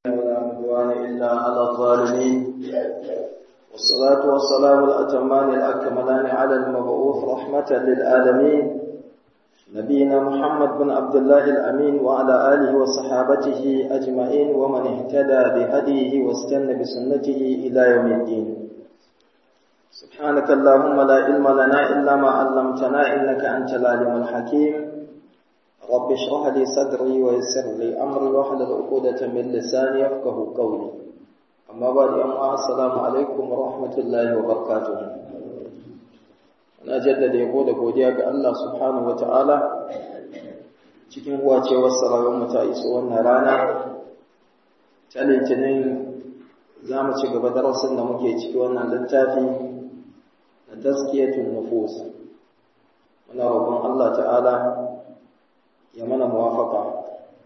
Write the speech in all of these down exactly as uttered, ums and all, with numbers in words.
ولا عدوان إلا على الظالمين والصلاة والسلام الأتمان الأكملان على المبعوث رحمة للعالمين نبينا محمد بن عبد الله الأمين وعلى آله وصحابته أجمعين ومن اهتدى بهديه واستنى بسنته إلى يوم الدين. سبحانك اللهم لا علم لنا إلا ما علمتنا إنك أنت العليم الحكيم. رب اشرح لي صدري ويسر لي أمري واحلل عقدة من لساني يفقهوا قولي. أما بعد أما السلام عليكم ورحمة الله وبركاته. Na jaddada yabo da godiya ga Allah subhanahu wataala cikin huwacewar sararin mu ta iso wannan rana ta Litinin. Za mu ci gaba darasin da muke ciki wannan littafi na tazkiyatun nufus. Muna roƙon Allah ta'ala ya mana muwafaka.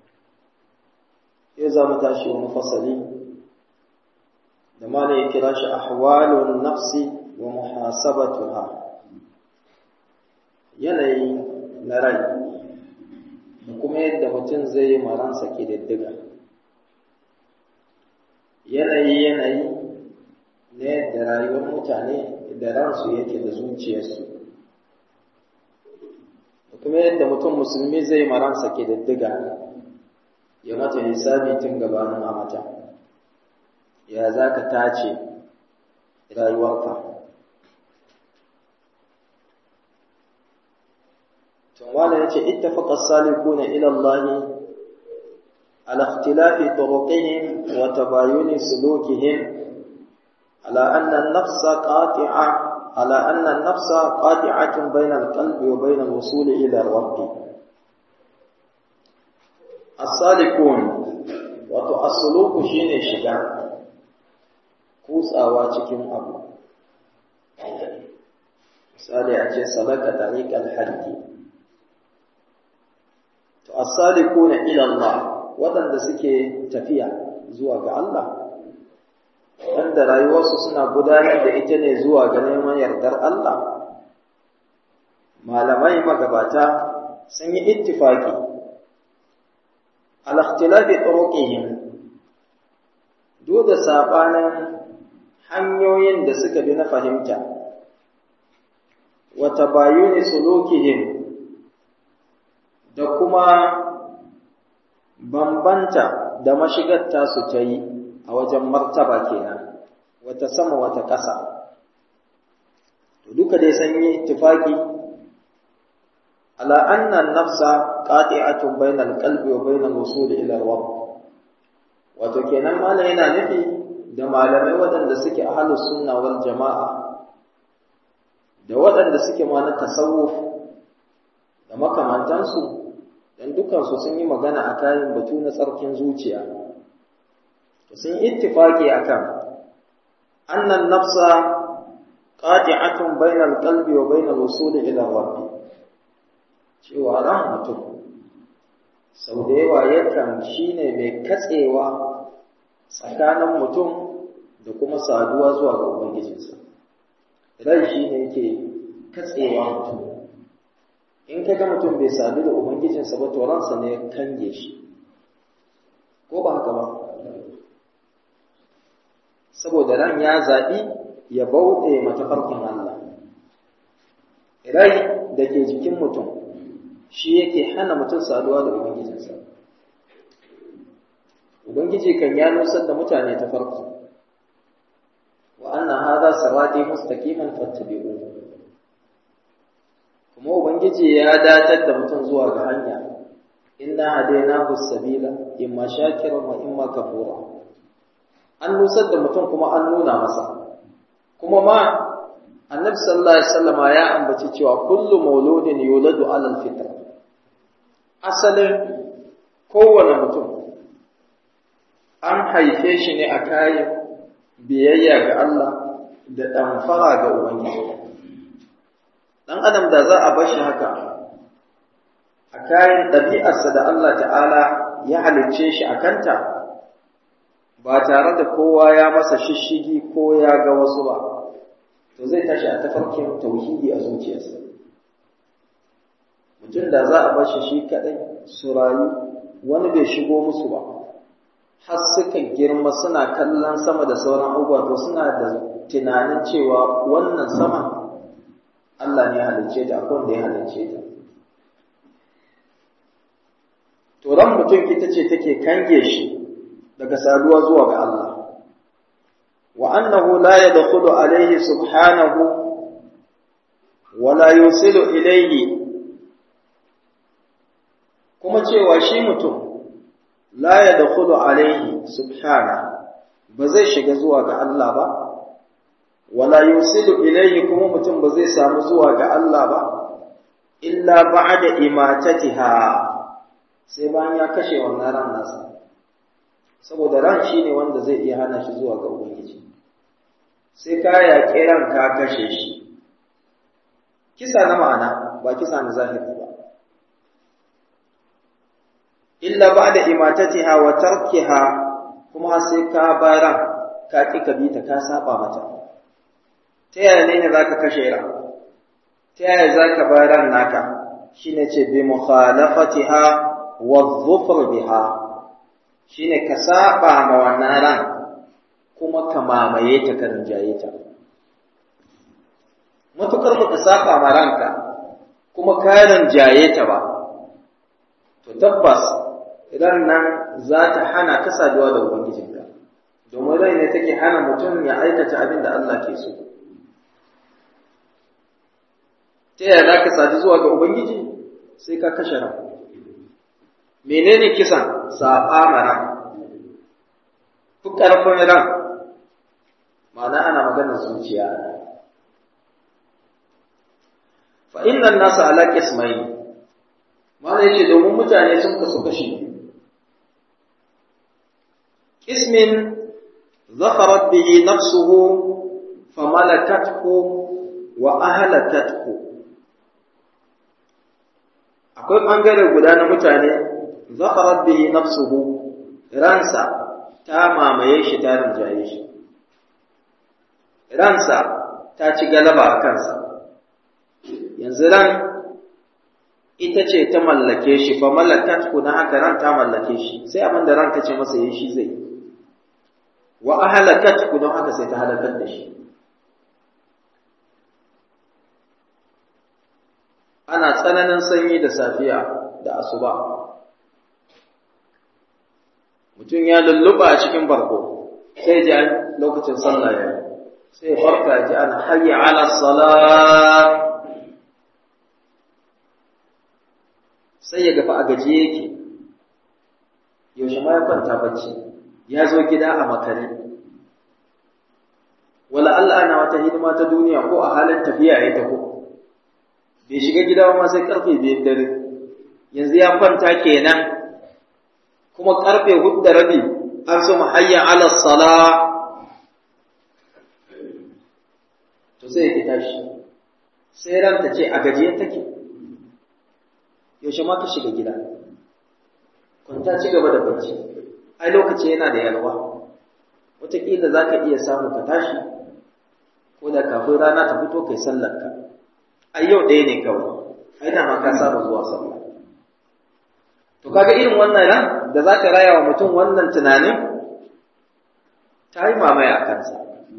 Sai za mu tashi wani fasali da mana ya kira shi ahwalun nafsi wa muhasabatuha. Yanayi na rai da kuma yadda mutum zai yi maransa ƙididdiga. Yanayi yanayi na yadda rayuwar mutane da ransu yake da zuciyarsu, da kuma yadda mutum musulmi zai maransa ƙididdiga ya mata hisabi tun gabanin a mata. Ya za ka tace rayuwarka? وقال اتفق السالكون إلى الله على اختلاف طرقهم وتباين سلوكهم على أن النفس قاطعة على أن النفس قاطعة بين القلب وبين الوصول إلى الرب. السالكون وتأصلوك شين شجاع كوس أواتكم أبو misali a ce salaka tariqal hajji. To as-salikuna ila Allah, wadanda suke tafiya zuwa ga Allah, wanda rayuwarsu suna gudanar da ita ne zuwa ga neman yardar Allah. Malamai magabata sun yi ittifaki ala ikhtilafi turuqihim, duk da sabanin hanyoyin da suka bi na fahimta, wa tabayuni sulukihim, da kuma bambanta da mashigar tasu ta yi a wajen martaba kenan, wata sama wata ƙasa. To duka dai sun yi ittifaqi ala anna an-nafsa qati'atun bainal qalbi wa bainal wusul ila rabb. Wato kenan malai yana nufi da malamai waɗanda suke ahlus sunna wal jama'a da waɗanda suke ma na tasawuf da makamantansu, dan dukansu sun yi magana a kayan batu na tsarkin zuciya. To sun ittifaqi akan annan nafsa qati'atun bainal qalbi wa bainal wusul ila rabb, cewa ran mutum sau da yawa yakan shine mai katsewa tsakanin mutum da kuma saduwa zuwa ga ubangijinsa. Rai shine yake katsewa mutum. In ka ga mutum bai sadu da ubangijinsa ba, to ransa ne ya kange shi, ko ba haka ba? Saboda ran ya zaɓi ya bauɗe matafarkin Allah. Rai da ke jikin mutum shi yake hana mutum saduwa da ubangijinsa. Ubangiji kan ya nusar da mutane ta farko, wa anna hadha sirati mustaqiman fattabi'uhu. Kuma Ubangiji ya datar da mutum zuwa ga hanya, inna hadainahu sabila imma shakiran wa imma kafura. An nusar da mutum kuma an nuna masa. Kuma ma Annabi sallallahu alaihi wasallama ya ambaci cewa kullu mauludin yuladu ala alfitra. Asalin kowane mutum an haife shi ne a kayan biyayya ga Allah da ɗamfara ga Ubangiji. Ɗan adam da za a bar shi haka a kayan ɗabi'arsa da Allah ta'ala ya halicce shi a kanta, ba tare da kowa ya masa shishigi ko ya ga wasu ba, to zai tashi a tafarkin tauhidi a zuciyarsa. Mutum da za a bar shi shi kaɗai su rayu, wani bai shigo musu ba, har suka girma suna kallon sama da sauran abubuwa to suna da tunanin cewa wannan sama Allah ne ya halicce ta, akwai wanda ya halicce ta. To ran mutum ita ce take kange shi daga saduwa zuwa ga Allah. Wa annahu la yadkhulu alayhi subhanahu wa la yusilu ilayhi, kuma cewa shi mutum la yadkhulu alayhi subhanahu ba zai shiga zuwa ga Allah ba, wala yusilu ilayhi kuma mutum ba zai samu zuwa ga Allah ba illa ba'da imatatiha, sai bayan ya kashe wannan ran nasa, saboda ran shine wanda zai iya hana shi zuwa ga Ubangiji. Sai ka yaƙi ran ka kashe shi, kisa na ma'ana ba kisa na zahiri ba. Illa ba'da imatatiha wa tarkiha, kuma sai ka baran ka ƙi ka bi ta, ka saba mata. Ta yaya ne za ka kashe ran? Ta yaya za ka bar ran naka? Shi ne ce bi mukhalafatiha wa dhufr biha, shi ne ka saba ma wannan ran kuma ka mamaye ta, ka rinjaye ta. Matukar ba ka saba ma ranka kuma ka rinjaye ta ba, to tabbas idan nan za ta hana ka saduwa da Ubangijinka, domin rai ne take hana mutum ya aikata abin da Allah ke so. Ta yaya za ka sadu zuwa ga Ubangiji? Sai ka kashe ran. Menene kisan? Saɓa ma ran. Fi ƙarfin ran, ma'ana ana maganar zuciya. Fa innan nasa ala qismayn, ma'ana yace domin mutane sun kasu kashi. Qismin zafarat bihi nafsuhu famalakathu wa ahlakathu. Akwai ɓangare guda na mutane, zafarar bihi nafsuhu, ransa ta mamaye shi, ta rinjaye shi, ransa ta ci galaba a kansa. Yanzu ran ita ce ta mallake shi, fa mallakat ku na haka ran ta mallake shi, sai abin da ran ta ce masa yi shi zai. Wa ahalakat ku don haka sai ta halakar da shi. Ana tsananin sanyi da safiya da asuba, mutum ya lulluɓa a cikin barko, sai ji lokacin sallah ya sai farka ji ana hayya ala salat, sai ya gafa a gaji yake, yaushe ma ya kwanta bacci, ya zo gida a makare, wala Allah ana wata hidima ta duniya ko a halin tafiya ya tafi, bai shiga gida ba sai karfe biyar dare, yanzu ya kwanta kenan, kuma karfe hudu da rabi an so hayya ala sala, to sai ya tashi, sai ranta ce a gajiye take, yaushe ma ka shiga gida, kwanta ci gaba da bacci, ai lokaci yana da yalwa, wataƙila za ka iya samu ka tashi, ko da kafin rana ta fito kai sallarka. Ai yau ɗaya ne kawai, ai da ma ka saba zuwa sallah. To kaga irin wannan ran da za ka raya wa mutum wannan tunanin, ta yi mamaya a kansa.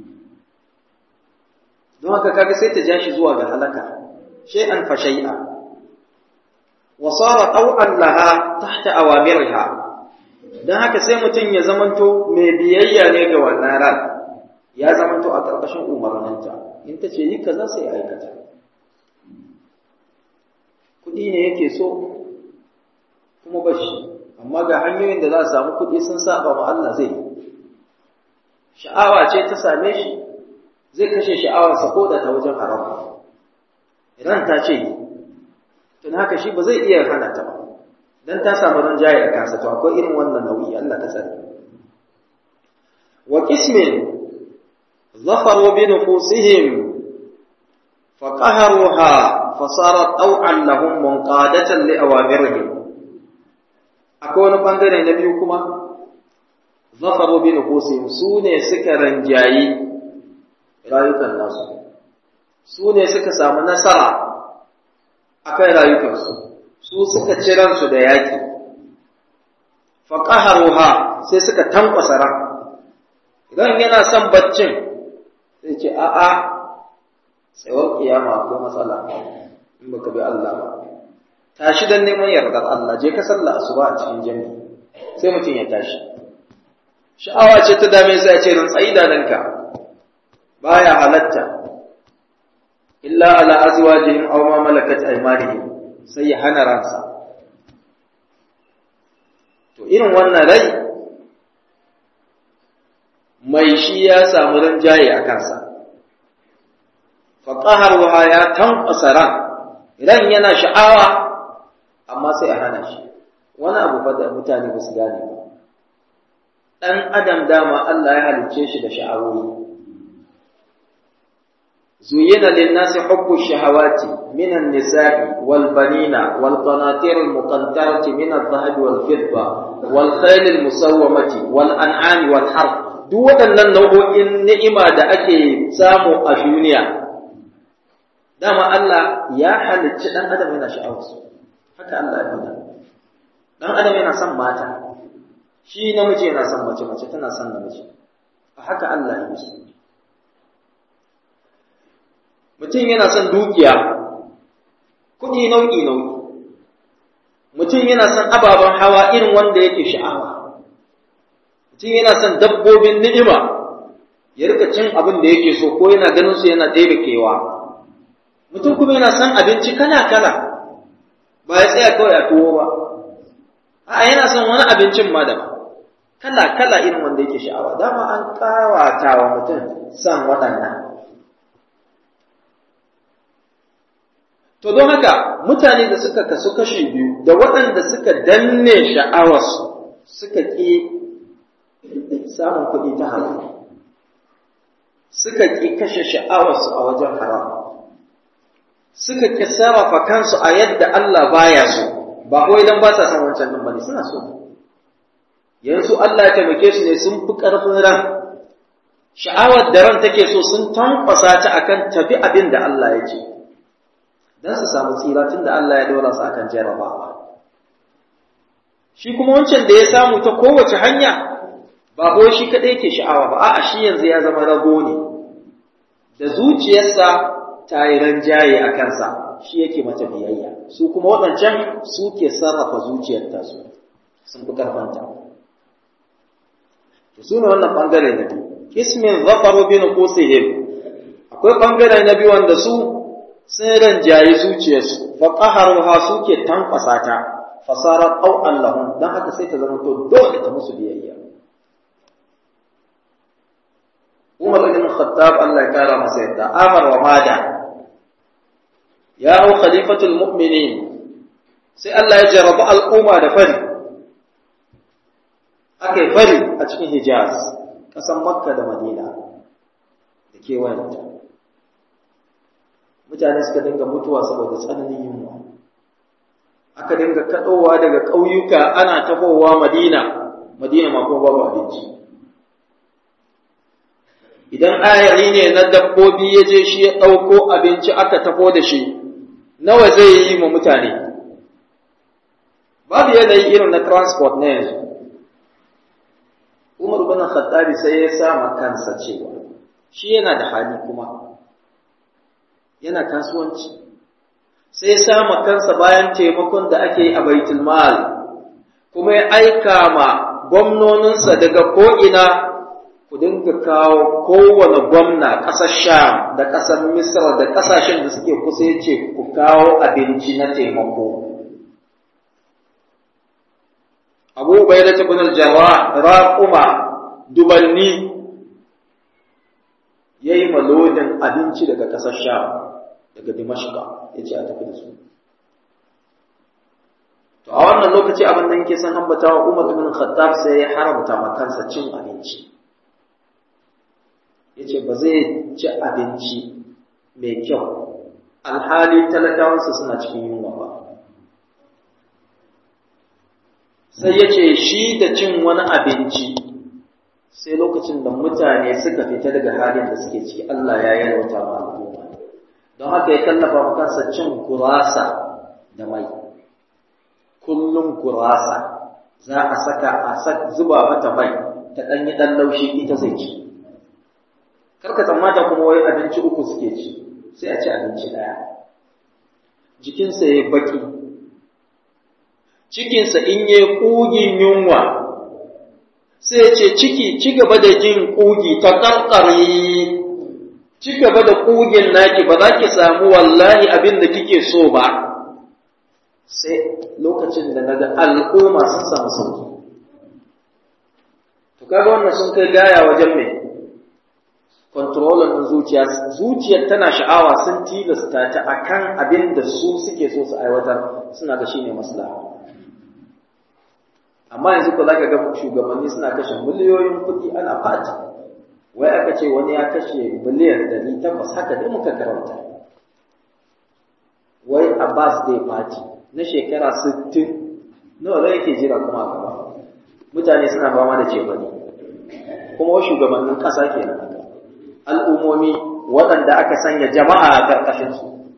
Don haka kaga sai ta ja shi zuwa ga halaka, shay'an fa shay'a. Wa sara taw'an laha tahta awamirha. Dan haka sai mutum ya zamanto mai biyayya ne ga wannan ran, ya zamanto a ƙarƙashin umarninta. In ta ce yi kaza sai aikata. Kuɗi ne yake so kuma bashi, amma ga hanyoyin da za a samu kuɗi sun saba ma Allah zai yi. Sha'awa ce ta same shi, zai kashe sha'awarsa ko da ta wajen haram. Idan ta ce yi, tun haka shi ba zai iya hana ta ba, don ta samu ran jaye a kansa, to akwai irin wannan nauyi Allah ta sani. Wa qismin zafaru bi nufusihim fa qaharuha fasarar ɗau'an lahun munƙadatan li'awamirihim. Akwai wani ɓangare na biyu kuma, zafaro bin Hussein su ne suka ranjayi rayukan nasu, su ne suka samu nasara a kan rayukansu, su suka ci ransu da yaƙi. faqaharuha sai suka tankwasa ran. Idan yana son baccin sai ce a'a tsawon kiyama akwai matsala in baka bi Allah ba, tashi dan neman yardar Allah, je ka sallah asuba a cikin jami'i. Sai mutum ya tashi, sha'awa ce ta dame sai ya ce ran tsayi da danka, baya halatta illa ala azwajihim aw ma malakat aymanihim, sai ya hana ransa. To irin wannan rai mai shi ya samu rinjaye a kansa, faƙaharwa ya tankwasa ran, ran yana sha'awa amma sai a hana shi. Wani abu fa da mutane ba su gane ba, ɗan adam dama Allah ya halicce shi da sha'awoyi. زين للناس حب الشهوات من النساء والبنين والقناطير المقنطرة من الذهب والفضة والخيل المسومة والأنعام والحرث. duk waɗannan nau'o'in ni'ima da ake samu a duniya, dama Allah ya halicci ɗan adam yana sha'awarsu. Haka Allah ya faɗa. Ɗan adam yana son mata, shi namiji yana son mace, mace tana son namiji. A haka Allah ya yi. Mutum yana son dukiya, kuɗi nau'i-nau'i. Mutum yana son ababen hawa irin wanda yake sha'awa. Mutum yana son dabbobin ni'ima, ya rika cin abin da yake so ko yana ganin su yana ɗaya kewa. Mutum kuma yana son abinci kala-kala, ba ya tsaya kawai a tuwo ba. A'a, yana son wani abincin ma daban, kala-kala irin wanda yake sha'awa. Dama an ƙawata wa mutum son waɗannan. To don haka mutane da suka kasu kashi biyu, da waɗanda suka danne sha'awarsu suka ƙi samun kuɗi ta haram, suka ƙi kashe sha'awarsu a wajen haram, suka ƙi sarrafa kansu a yadda Allah baya so, ba kawai don ba sa son wancan nan bane, suna so. Yanzu Allah ya taimake su ne sun fi ƙarfin ran, sha'awar da ran take so sun tankwasa ta akan tabi abin da Allah ya ce. Dan su samu tsira tun da Allah ya dora su akan jarabawa. Shi kuma wancan da ya samu ta kowace hanya, ba ko shi kadai ke sha'awa ba, a'a shi yanzu ya zama rago ne, da zuciyarsa ta yi ranjaye a kansa, shi yake mata biyayya. Su kuma waɗancan su ke sarrafa zuciyar tasu, sun fi karfanta. To su ne wannan ɓangare na biyu. Ismin zafaru bin qusihim, akwai ɓangare na biyu wanda su sun ranjaye zuciyarsu, fa qaharuha suke tankwasa ta, fasarar au allahum, dan haka sai ta zama to dole ta musu biyayya. Umar ibn Khattab Allah ya kara masa yadda, amar wa mada ya hau khalifatul mu'minin, sai Allah ya jarrabu al'umma da fari. Akai fari a cikin Hijaz, ƙasan Makka da Madina da kewayenta. Mutane suka dinga mutuwa saboda tsananin yunwa, aka dinga kaɗowa daga ƙauyuka ana tafowa Madina, Madina ma kuma babu abinci. Idan ayari ne na dabbobi ya je shi ya ɗauko abinci aka tafo da shi, nawa zai yi ma mutane? Babu yanayi irin na transport na yanzu. Umar bin Khattabi sai ya sa kansa cewa shi yana da hali kuma yana kasuwanci, sai sama kansa bayan taimakon da ake yi a baitul mal, kuma ya aika ma gwamnoninsa daga ko'ina ku dinga kawo kowane gwamna ƙasar Sham da ƙasar Misra da ƙasashen da suke kusa, ya ce ku kawo abinci na taimako. Abu Ubaidah ibn al-Jarrah raquma dubanni yayi malodin abinci daga ƙasar Sham, daga Dimashqa, yace a tafi da su. To a wannan lokaci abin da yake san ambatawa, Umar ibn Khattab sai ya haramta ma kansa cin abinci. Yace ba zai ci abinci mai kyau alhali talakawansa suna cikin yunwa ba. Sai yace shi da cin wani abinci sai lokacin da mutane suka fita daga halin da suke ciki, Allah ya yalwata ma al'umma. Don haka ya kallafa kansa cin gurasa da mai, kullum gurasa za a saka a zuba mata mai ta ɗanyi ɗan laushi ita zai ci. Karka tsammata kuma wai abinci uku suke ci, sai a ci abinci ɗaya. Jikinsa ya baki, cikinsa in ya ƙugin yunwa, sai ce ciki ci gaba da jin ƙugi ta ƙarƙari, ci gaba da ƙugin naki ba za ki samu wallahi abin da kike so ba. Sai lokacin da naga al'umma sun samu sauki. To kaga wannan sun kai gaya wajen me? Controlling din zuciya, zuciyar tana sha'awa sun tilasta ta akan abin da su suke so su aiwatar, suna ga shine maslaha. Amma yanzu ko zaka ga shugabanni suna kashe miliyoyin kuɗi ana fati. Wai aka ce wani ya kashe miliyan ɗari takwas haka dai muka karanta. Wai a birthday party na shekara sittin nawa zai yake jira kuma gaba. Mutane suna fama da cefane. Kuma wasu shugabannin ƙasa kenan. Al'ummomi waɗanda aka sanya jama'a a ƙarƙashinsu.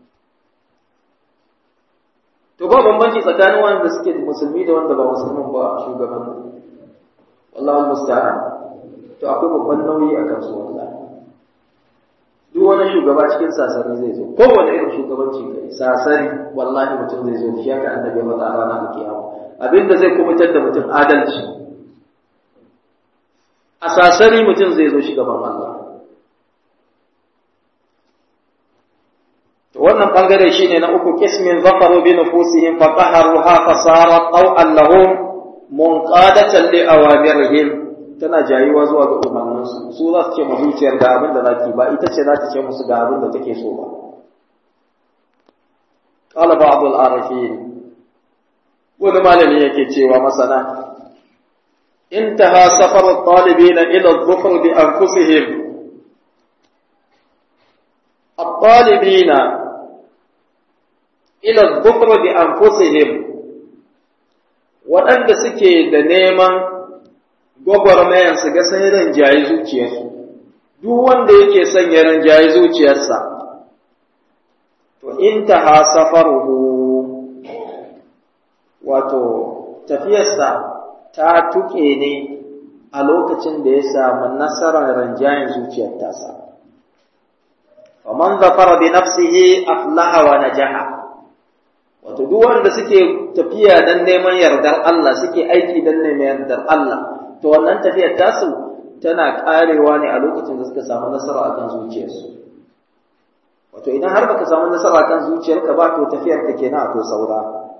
To ba bambanci tsakanin wanda suke musulmi da wanda ba musulmin ba shugaban. Wallahu musta'an. To akwai babban nauyi a kansu wallahi. Duk wani shugaba cikin sasari zai zo. Ko wani irin shugabanci kai sasari wallahi mutum zai zo shi haka annabi ya faɗa ranar kiyama. Abinda zai kubutar da mutum adalci. A sasari mutum zai zo shi gaban Allah. wannan bangare shine na uku kismin zafaru bi nufusihim fa qaharuha fa sarat aw allahum munqadatan li awamirihim, tana jayuwa zuwa ga umarninsu. Su za su ce mu zuciyar ga abin da zaki ba, ita ce za ta ce musu ga abin da take so ba. Qala ba'd al-arifin, wani malami yake cewa masana, intaha safar at-talibin ila adh-dhufr bi anfusihim. At-talibin ila adh-dhufr bi anfusihim, waɗanda suke da neman gwagwarmayan su ga sai rinjaye zuciyarsu. Duk wanda yake son ya rinjaye zuciyarsa, to intaha safaruhu, wato tafiyarsa ta tuke ne a lokacin da ya samu nasarar rinjayen zuciyar tasa. Faman zafara bi nafsihi aflaha wa najaha. Wato duk wanda suke tafiya dan neman yardar Allah, suke aiki dan neman yardar Allah, to wannan tafiyar tasu tana karewa ne a lokacin da suka samu nasara akan zuciyarsu. Wato idan har baka samu nasara akan zuciyarka ba, to tafiyar ka kenan akwai saura.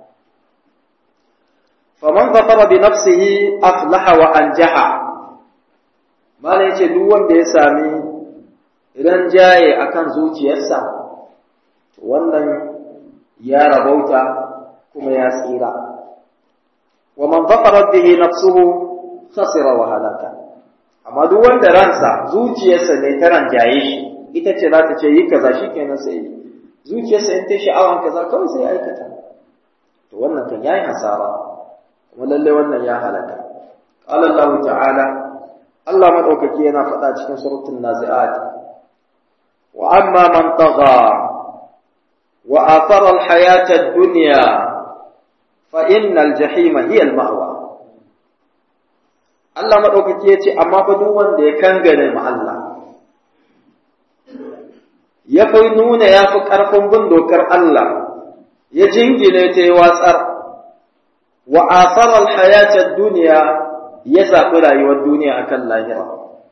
Faman zafara bi nafsihi aflaha wa anjaha. Malai yace duk wanda ya sami ranjaye akan zuciyarsa, to wannan ya rabauta kuma ya tsira. Wa man zafara bihi nafsuhu khasira wa halaka. Amma duk wanda ransa, zuciyarsa ne ta ranjaye shi, ita ce za ta ce yi kaza, shikenan sai yi. Zuciyarsa in ta sha'awan kaza kawai sai aikata. To wannan kan yayi hasara, kuma lalle wannan ya halaka. Qala Allah ta'ala, Allah madaukaki yana faɗa cikin suratul nazi'at, wa amma man tagha wa athara al-hayata ad-dunya fa innal jahima hiya al-ma'wa. Allah maɗaukaki ya ce, amma fa duk wanda ya kangane ma Allah, ya fi nuna ya fi ƙarfin bin dokar Allah, ya jingine ta yi watsar, wa asarar hayatar duniya ya zaɓi rayuwar duniya akan lahira.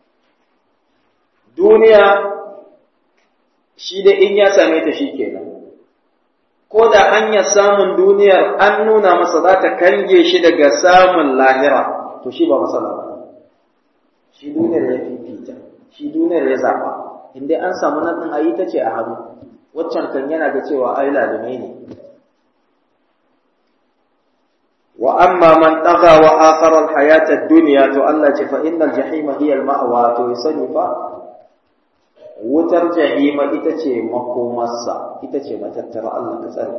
Duniya shi da in ya same ta shi kenan. Ko da hanyar samun duniyar an nuna masa za ta kange shi daga samun lahira, to shi ba matsala ba. Shi duniyar ya fifita, shi duniyar ya zaɓa, inda an samu nan ɗin a yi ta ce a hannu, waccan kan yana ga cewa ai lalumai ne. Wa amma man ɗaga wa akharar hayatar duniya, to Allah ce fa innal jahima hiya al-ma'wa, to ya sani fa wutar jahima ita ce makomarsa, ita ce matattara, Allah ka tsare.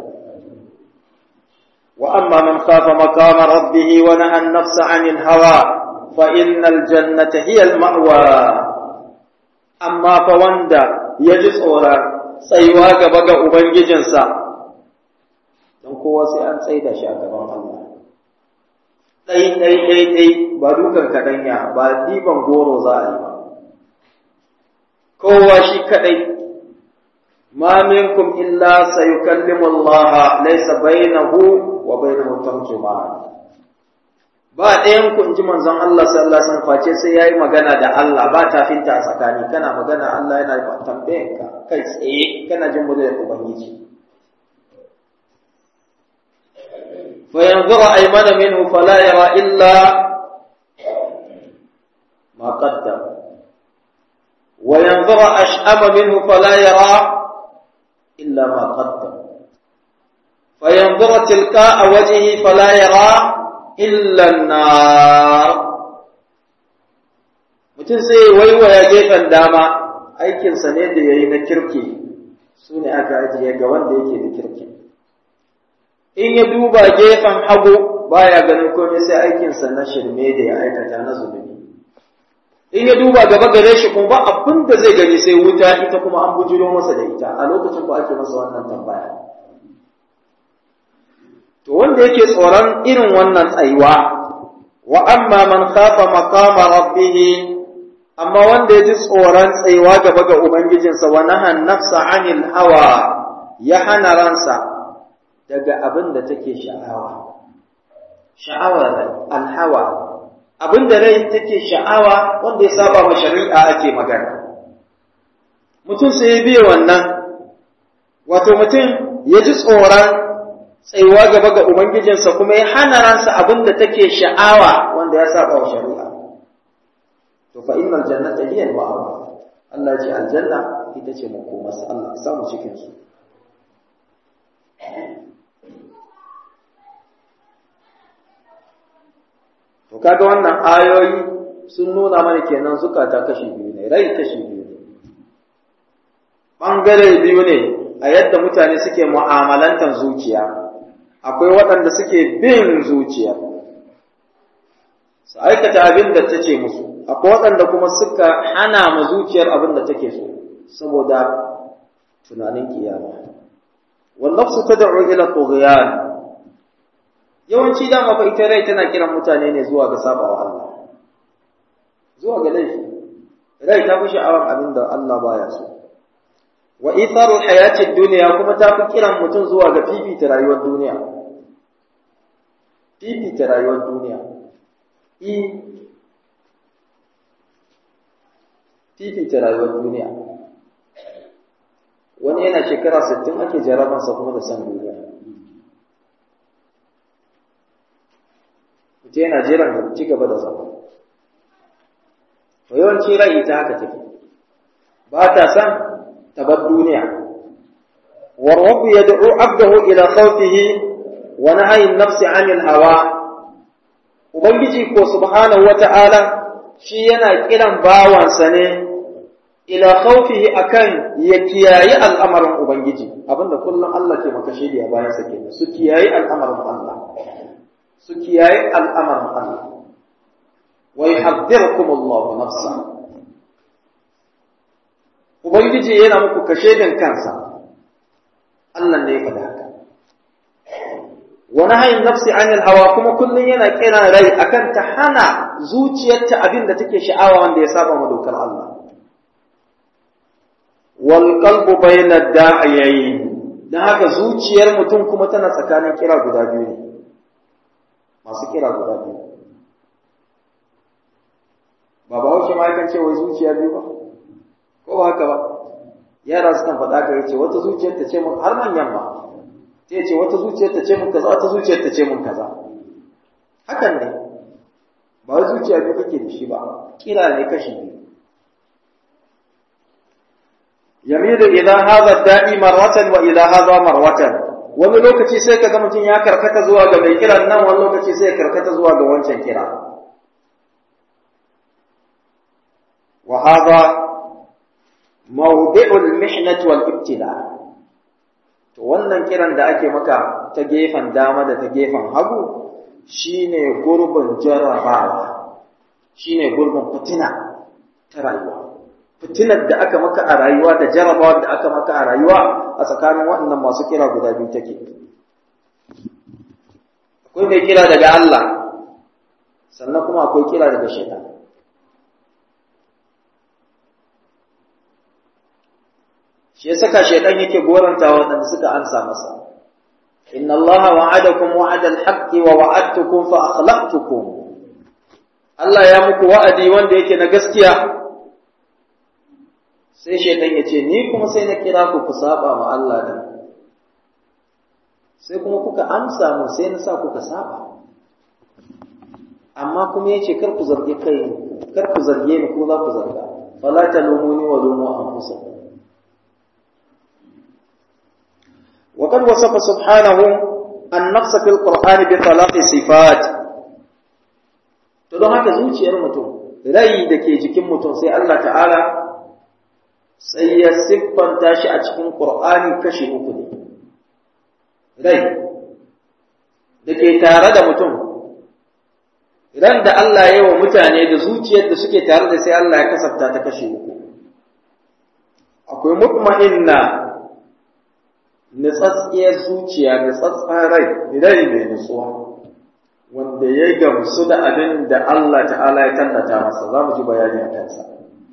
Wa amma man khafa maqama rabbih wa naha an-nafsa 'anil hawa fa innal jannata hiya al-ma'wa. Amma fa wanda ya ji tsoron tsayuwa gaba ga ubangijinsa, don kowa sai an tsaida shi a gaban Allah. ɗai ɗai ɗai ɗai ba dukan kaɗanya ba ɗiban goro za a yi ba kowa shi kaɗai ma minkum illa sayukallimu Allah laysa bainahu wa bainahu tarjuman ba ɗayan ku inji manzon Allah sallallahu alaihi wasallam face sai yayi magana da Allah ba tafinta a tsakani kana magana Allah yana tambayan ka kai tsaye kana jin muryar ubangiji fa yanzura aymana minhu fala yara illa ma qaddam wa yanzura ash'ama minhu fala yara illa ma qaddam fa yanzura tilqa'a wajhihi fala yara illan nar mutum sai waiwaya gefen dama aikinsa ne da ya yi na kirki su ne aka ajiye ga wanda yake da kirki in ya duba gefen hagu baya ganin komai sai aikinsa na shirme da ya aikata na zunubi in ya duba gaba gare shi kuma ba abin da zai gani sai wuta ita kuma an bujiro masa da ita a lokacin ba ake masa wannan tambaya to wanda yake tsoron irin wannan tsayuwa wa amma man khafa maqama rabbih amma wanda yaji tsoron tsayuwa gaba ga ubangijinsa wa nahan nafsa anil hawa ya hana ransa daga abin da take sha'awa sha'awar al-hawa abin da rai take sha'awa wanda ya saba ma shari'a ake magana mutum sai ya biye wannan wato mutum yaji tsoron tsayuwa gaba ga Ubangijinsa kuma ya hana ransa abin da take sha'awa wanda ya saba wa shari'a. To fa innal jannata hiya al-ma'wa. Allah ce aljanna ita ce makomarsa Allah ya samu cikin su. To kaga wannan ayoyi sun nuna mana kenan zukata kashi biyu ne, rai kashi biyu ne. Bangare biyu ne a yadda mutane suke mu'amalantar zuciya. Akwai waɗanda suke bin zuciya su aikata abin da ta ce musu akwai waɗanda kuma suka hana ma zuciyar abin da take so saboda tunanin kiyama wal nafsu tad'u ila tughyan yawanci da mafa ita rai tana kiran mutane ne zuwa ga sabawa Allah zuwa ga laifi rai ta fi sha'awar abin da Allah baya so wa itharu hayatid dunya kuma ta fi kiran mutum zuwa ga fifita rayuwar duniya fifita rayuwar duniya i fifita rayuwar duniya wani yana shekara sittin ake jarabansa kuma da san duniya ita yana jiran da ci gaba da zama to yawanci rai ita haka take ba ta san tabar duniya wa rabbu yad'u 'abdahu ila khawfihi wa nahyi an-nafsi 'anil hawa ubangiji ko subhanahu wata'ala shi yana kiran bawansa ne ila khawfihi akan ya kiyayi al'amarin ubangiji abinda kullum Allah ke maka shedi a bayan sa kenan su kiyayi al'amarin Allah su kiyayi al'amarin Allah wa yuhadhdhirukumullahu nafsa ubangiji yana muku kashedin kansa Allah ne ya faɗa haka wa nahyi nafsi 'anil hawa kuma kullun yana kira rai akan ta hana zuciyarta abin da take sha'awa wanda ya saba ma dokar Allah wal qalbu bayna da'iyayn dan haka zuciyar mutum kuma tana tsakanin kira guda biyu ne masu kira guda biyu ba ba wace ma yakan ce wai zuciya biyu ba ko ba haka ba yara sukan faɗa ka yace wata zuciyar ta ce mun har manyan ma sai ce wata zuciyar ta ce mun kaza wata zuciyar ta ce mun kaza hakan ne ba wai zuciya biyu kake da shi ba kira ne kashi biyu yamilu ila hadha da'i marwatan wa ila hadha marwatan wani lokaci sai kaga mutum ya karkata zuwa ga mai kiran nan wani lokaci sai ya karkata zuwa ga wancan kira wa hadha mawdi'ul mihnati wal ibtila to wannan kiran da ake maka ta gefen dama da ta gefen hagu shine gurbin jarabawa shine gurbin fitina ta rayuwa fitinar da aka maka a rayuwa da jarabawar da aka maka a rayuwa a tsakanin waɗannan masu kira guda biyu take akwai mai kira daga Allah sannan kuma akwai kira daga shaitan. Shi ya saka shaitan yake goranta waɗanda suka ansa masa. Inna Allaha wa'adakum wa'adal haqqi wa wa'adtukum fa akhlaqtukum. Allah ya muku wa'adi wanda yake na gaskiya. Sai shaitan ya ce ni kuma sai na kira ku ku saba ma Allah din. Sai kuma kuka amsa mu sai na sa kuka saba. Amma kuma yace kar ku zarge kai, kar ku zarge ni ko za ku zarga. Fala talumuni wa lumu anfusakum. وقد وصف سبحانه النفس في القرآن بثلاث صفات. To don haka zuciyar mutum, rai da ke jikin mutum sai Allah ta'ala sai ya siffanta shi a cikin Qur'ani kashi uku ne. Rai da ke tare da mutum, ran da Allah ya yi wa mutane da zuciyar da suke tare da sai Allah ya kasafta ta kashi uku. Akwai mutma'inna, nitsatsiyar zuciya, nitsatsar rai, rai mai nutsuwa, wanda ya gamsu da abin da Allah ta'ala ya tallata masa, za mu ji bayani a kansa.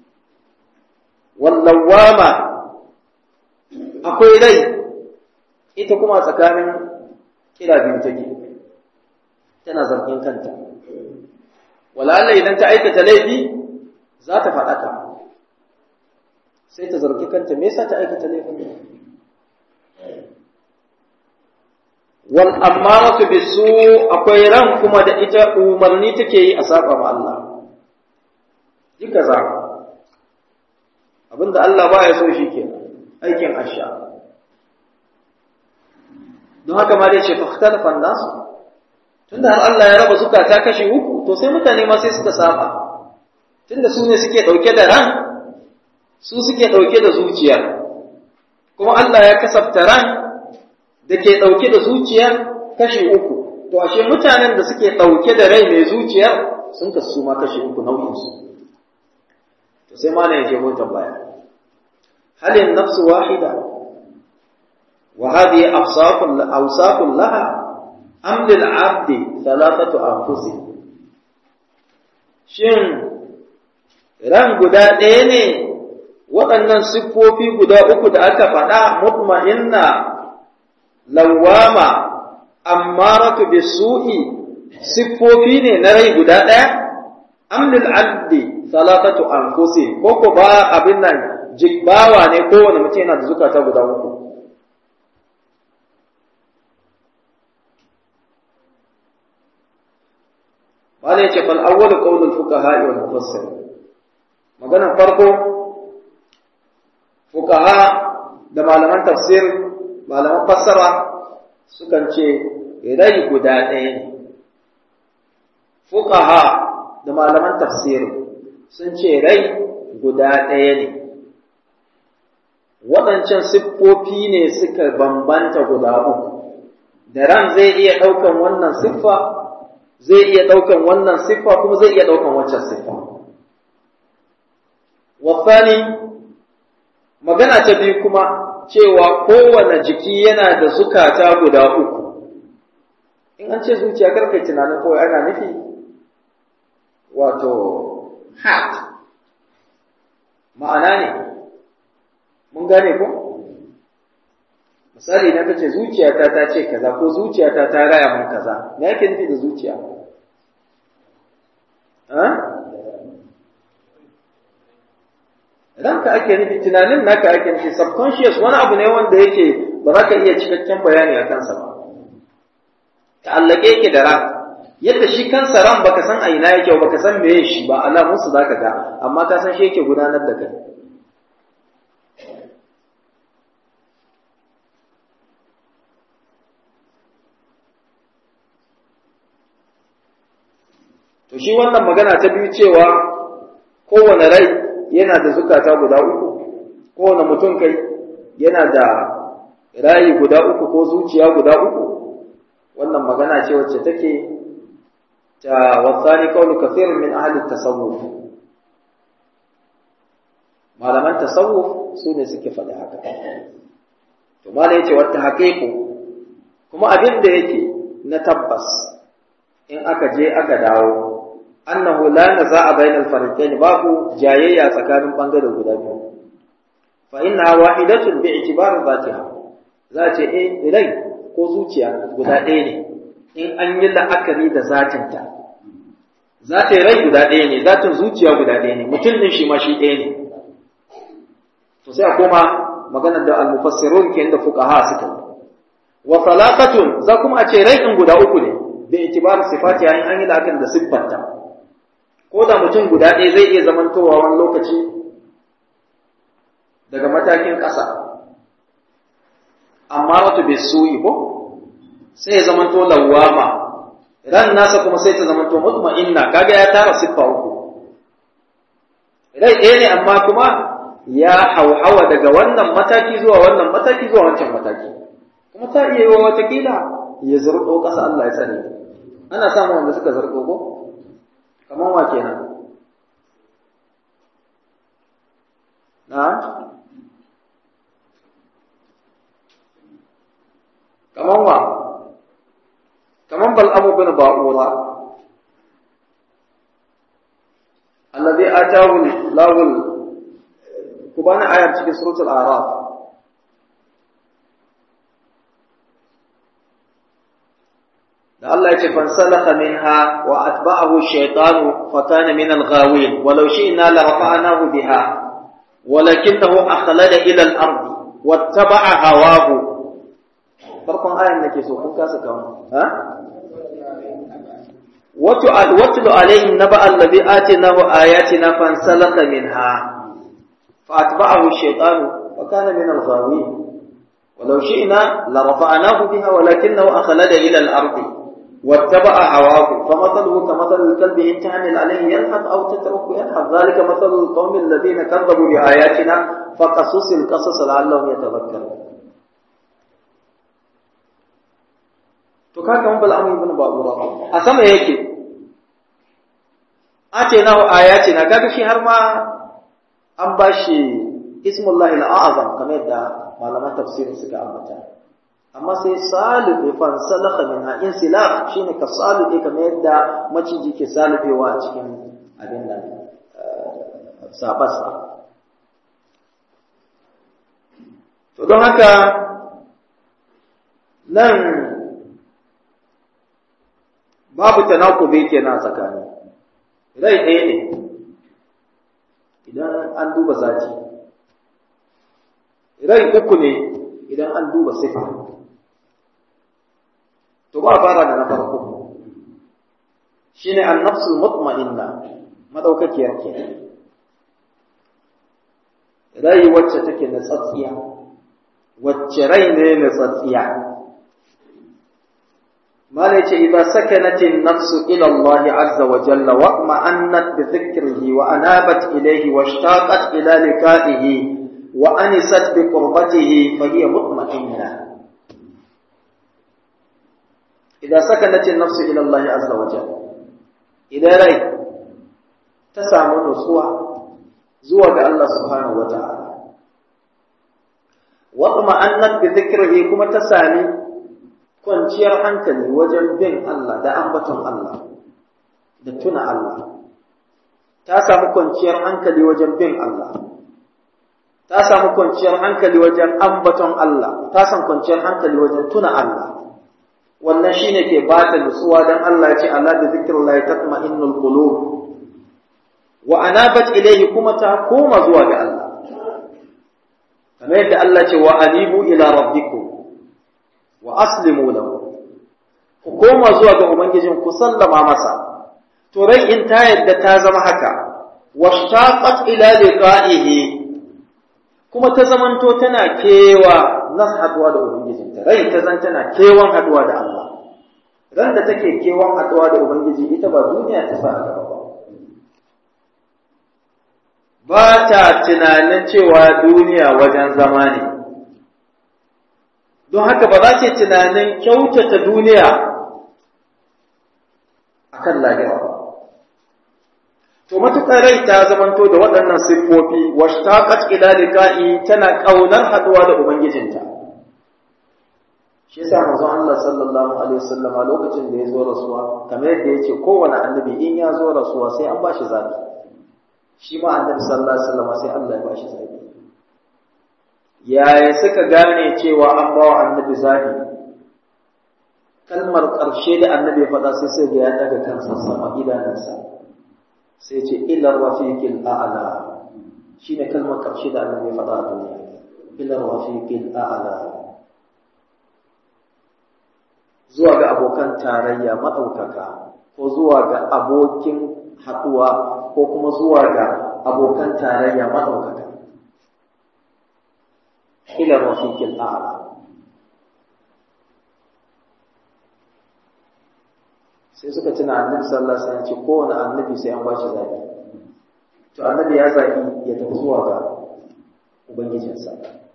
Wallawama, akwai rai, ita kuma tsakanin kira biyu take, tana zargin kanta. Wala'alla idan ta aikata laifi, za ta faɗaka, sai ta zargi kanta, me yasa ta aikata laifin? Wal ammaratu bisu, akwai ran kuma da ita umarni take yi a saba ma Allah. Yi kaza, abinda Allah baya so shi ke aikin asha. Don haka ma dai ce fakhtalafan nasu, tunda har Allah ya raba zukata kashi uku, to sai mutane ma sai suka saba. Tunda su ne suke dauke da ran, su suke dauke da zuciya. Kuma Allah ya kasafta ran da ke ɗauke da zuciya kashi uku, to ashe mutanen da suke ɗauke da rai mai zuciya sun kasu ma kashi uku nau'insu. To sai ma na yaje mun tambaya, halin nafsu wahida wa hadhihi afsaqul awsaqul laha am lil 'abdi thalathatu anfusi? Shin ran guda ɗaya ne waɗannan siffofi guda uku da aka faɗa, mutma'inna, lawama, ammaratu bisu'i, siffofi ne na rai guda ɗaya? Amlil abdi salatatu anfusi, ko ko ba abin nan jigbawa ne kowane mutum yana da zukata guda uku? Wani ya ce fal awwalu qawlul fuqaha wal mufassir. Maganar farko, fuqaha da malaman tafsir, malaman fassara sukan ce rai guda ɗaya ne. Fuqaha da malaman tafsir sun ce rai guda ɗaya ne. Waɗancan siffofi ne suka bambanta guda uku. Da ran zai iya ɗaukan wannan siffa, zai iya ɗaukan wannan siffa, kuma zai iya ɗaukan wancan siffa. Wasani, magana ta biyu kuma cewa kowane jiki yana da zukata guda uku. In an ce zuciya karkai tunanin kawai ana nufi wato heart, ma'ana ne, mun gane ko? Misali na kace zuciyata ta ce kaza ko zuciyata ta raya mun kaza, me yake nufi da zuciya? Ha? Ranka ake nufi, tunanin naka ake nufi, subconscious wani abu ne wanda yake ba za ka iya cikakken bayani a kansa ba. Ta'allake yake da ran, yadda shi kansa ran baka san a ina yake baka san meye shi ba, alamunsa za ka ga, amma ka san shi yake gudanar da kai. To shi wannan magana ta biyu cewa kowane rai yana da zukata guda uku, kowane mutum kai yana da rayi guda uku ko zuciya guda uku, wannan magana ce wacce take ta wasani qawlu kathir min ahli tasawuf. Malaman tasawuf su ne suke faɗi haka. To malai yace wata haqiqu, kuma abin da yake na tabbas in aka je aka dawo annahu la naza'a bainal fariqayn babu jayayya tsakanin bangaren guda biyu fa inna wahidatun bi i'tibar zatiha za ce eh rai ko zuciya guda ɗaya ne in an yi la'akari da zatinta zatin rai guda ɗaya ne zatin zuciya guda ɗaya ne mutum din shi ma shi ɗaya ne to sai a koma maganar da al-mufassirun ke da fuqaha suka yi wa talaqatun za kuma a ce rai din guda uku ne bi itibar sifati yayin an yi la'akari da siffarta ko da mutum guda ɗaya zai iya zamantowa wani lokaci daga matakin ƙasa amma wato bai suyi ko sai ya zamanto lawama ran nasa kuma sai ta zamanto mutma'inna kaga ya tara siffa uku rai ɗaya ne amma kuma ya hauhawa daga wannan mataki zuwa wannan mataki zuwa wancan mataki kuma ta iya yi wa watakila ya zurɗo ƙasa Allah ya sani ana samun wanda suka zurɗo ko kamar wa kenan na kamar wa kamar bal'amu bin ba'ura alladhi atahu lawul kubana ayat cikin suratul a'raf da Allah yace fansalakha minha wa atba'ahu ash-shaytanu fa kana min al-ghawin walau shi'na la rafa'nahu biha walakinahu akhlada ila al-ard wattaba'a hawahu farkon ayan nake so kun kasa kawo ha watlu alaihim naba alladhi atinahu ayatina fansalakha minha fa atba'ahu ash-shaytanu fa kana min al-ghawin walau shi'na la rafa'nahu biha walakinahu akhlada ila al-ard واتبع هواه فمثله كمثل الكلب إن تحمل عليه يلحظ أو تتركه يلحظ ذلك مثل القوم الذين كذبوا بآياتنا فقصص القصص لعلهم يتذكرون to ka kan bal amu ibn ba'ura a sama yake ace nahu ayatina kaga shi har ma an bashi ismullahi al-a'zam kamar yadda malaman tafsiri suka ambata amma sai salibe fan salakha minha insilakh shine ka salibe kamar yadda maciji ke salibewa a cikin abin nan sabasa to don haka nan babu tanakube kenan tsakani rai ɗaya ne idan an duba zati rai uku ne idan an duba sifa to ba fara da na farko shine an-nafsul mutma'inna madaukakiyar ke rai wacce take na tsatsiya wacce rai ne na tsatsiya mala yace idza sakanat an-nafsu ila Allah azza wa jalla wa ma'annat bi dhikrihi wa anabat ilayhi wa ishtaqat ila liqa'ihi wa anisat bi qurbatihi fa hiya mutma'inna إذا سكنت النفس إلى الله عز وجل إذا رأي تسامى نصوع زوج الله سبحانه وتعالى واطمأنت بذكره كما تسامي kwanciyar hankali wajen bin Allah da ambaton Allah da tuna Allah ta samu kwanciyar hankali wajen bin Allah ta samu kwanciyar hankali wajen ambaton Allah ta samu kwanciyar hankali wajen tuna Allah wannan shine ke bata nutsuwa dan Allah ya ce Allah da zikrullahi tatma'innul qulub wa anabat ilayhi kuma ta koma zuwa ga Allah kamar yadda Allah ce wa anibu ila rabbikum wa aslimu lahu ku koma zuwa ga ubangijin ku sallama masa to rai in ta yadda ta zama haka washtaqat ila liqa'ihi kuma ta zamanto tana kewa nan haduwa da ubangijinta rai ta zan tana kewan haduwa da Allah ran da take kewan haduwa da ubangiji ita ba duniya ta sa gaba ba ba ta tunanin cewa duniya wajen zama ne don haka ba za ta tunanin kyautata duniya akan lahira ba to matukar rai ta zamanto da waɗannan siffofi washtaqat ila liqa'i tana kaunar haduwa da ubangijinta shi yasa manzon Allah sallallahu alaihi wasallam a lokacin da ya zo rasuwa kamar yadda yace kowane annabi in ya zo rasuwa sai an bashi zabi shi ma annabi sallallahu alaihi wasallam sai Allah ya bashi zabi yaya suka gane cewa an bawa annabi zabi kalmar ƙarshe da annabi ya faɗa sai sai ga ya daga kansa sama idanunsa sai ce ila rafiqil a'la shine kalmar ƙarshe da annabi ya faɗa a duniya ila rafiqil a'la zuwa ga abokan tarayya maɗaukaka ko zuwa ga abokin haɗuwa ko kuma zuwa ga abokan tarayya maɗaukaka ila rafiqil a'la sai suka tuna annabi sallallahu alaihi wasallam ce kowane annabi sai an bashi zabi to annabi ya zabi ya tafi zuwa ga ubangijinsa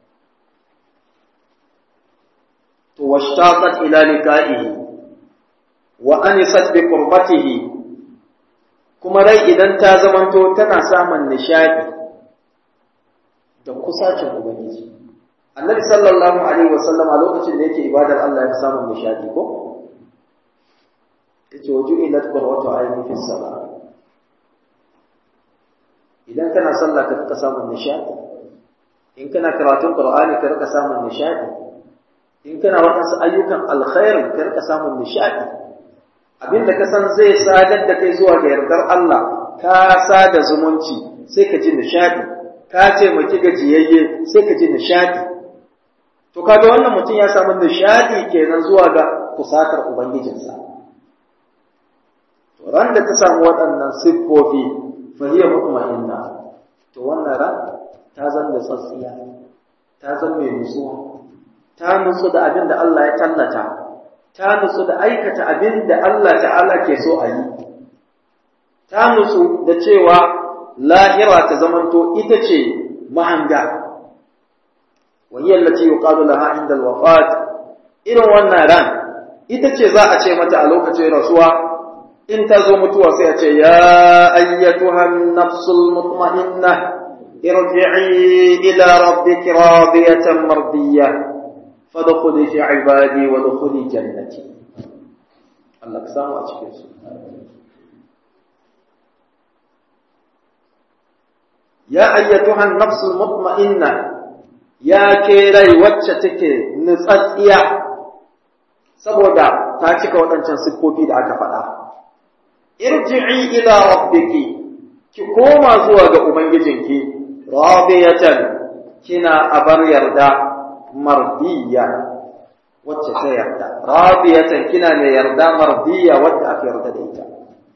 to washtaqat ila liqa'ihi wa anisat bi qurbatihi kuma rai idan ta zamanto tana samun nishadi da kusacin ubangiji annabi sallallahu alaihi wasallam a lokacin da yake ibadar Allah ya fi samun nishadi ko yace waju'ilat qurratu ayni fi salat idan kana sallah ka rika samun nishadi in kana karatun qur'ani ka rika samun nishadi in kana wadansu ayyukan alkhair ka rika samun nishadi abinda ka san zai sadar da kai zuwa ga yardar Allah ka sada zumunci sai ka ji nishadi ka ce maki gajiyayye sai ka ji nishadi to kaga wannan mutum ya samu nishadi kenan zuwa ga kusatar ubangijinsa to ran da ta samu waɗannan siffofi fa hiya mutma'inna to wannan ran ta zan da tsatsiya ta zan mai nutsuwa ta nutsu da abin da Allah ya tallata ta nutsu da aikata abin da Allah ta'ala ke so a yi ta nutsu da cewa lahira ta zamanto ita ce mahanga وهي التي يقال لها عند الوفاة irin wannan ran ita ce za a ce mata a lokacin rasuwa in ta zo mutuwa sai a ce ya ayyatuhan nafsul mutma'inna irji'i ila rabbiki radiyatan mardiyya fadkhuli fi ibadi wa dkhuli jannati Allah ka samu a cikin su ya ayyatuhan nafsul mutma'inna ya ke rai wacce take nutsatsiya saboda ta cika waɗancan siffofi da aka faɗa irji'i ila rabbiki ki koma zuwa ga ubangijinki radiyatan kina abar yarda mardiya wacce ta yarda radiyatan kina ne yarda mardiya wacce aka yarda da ita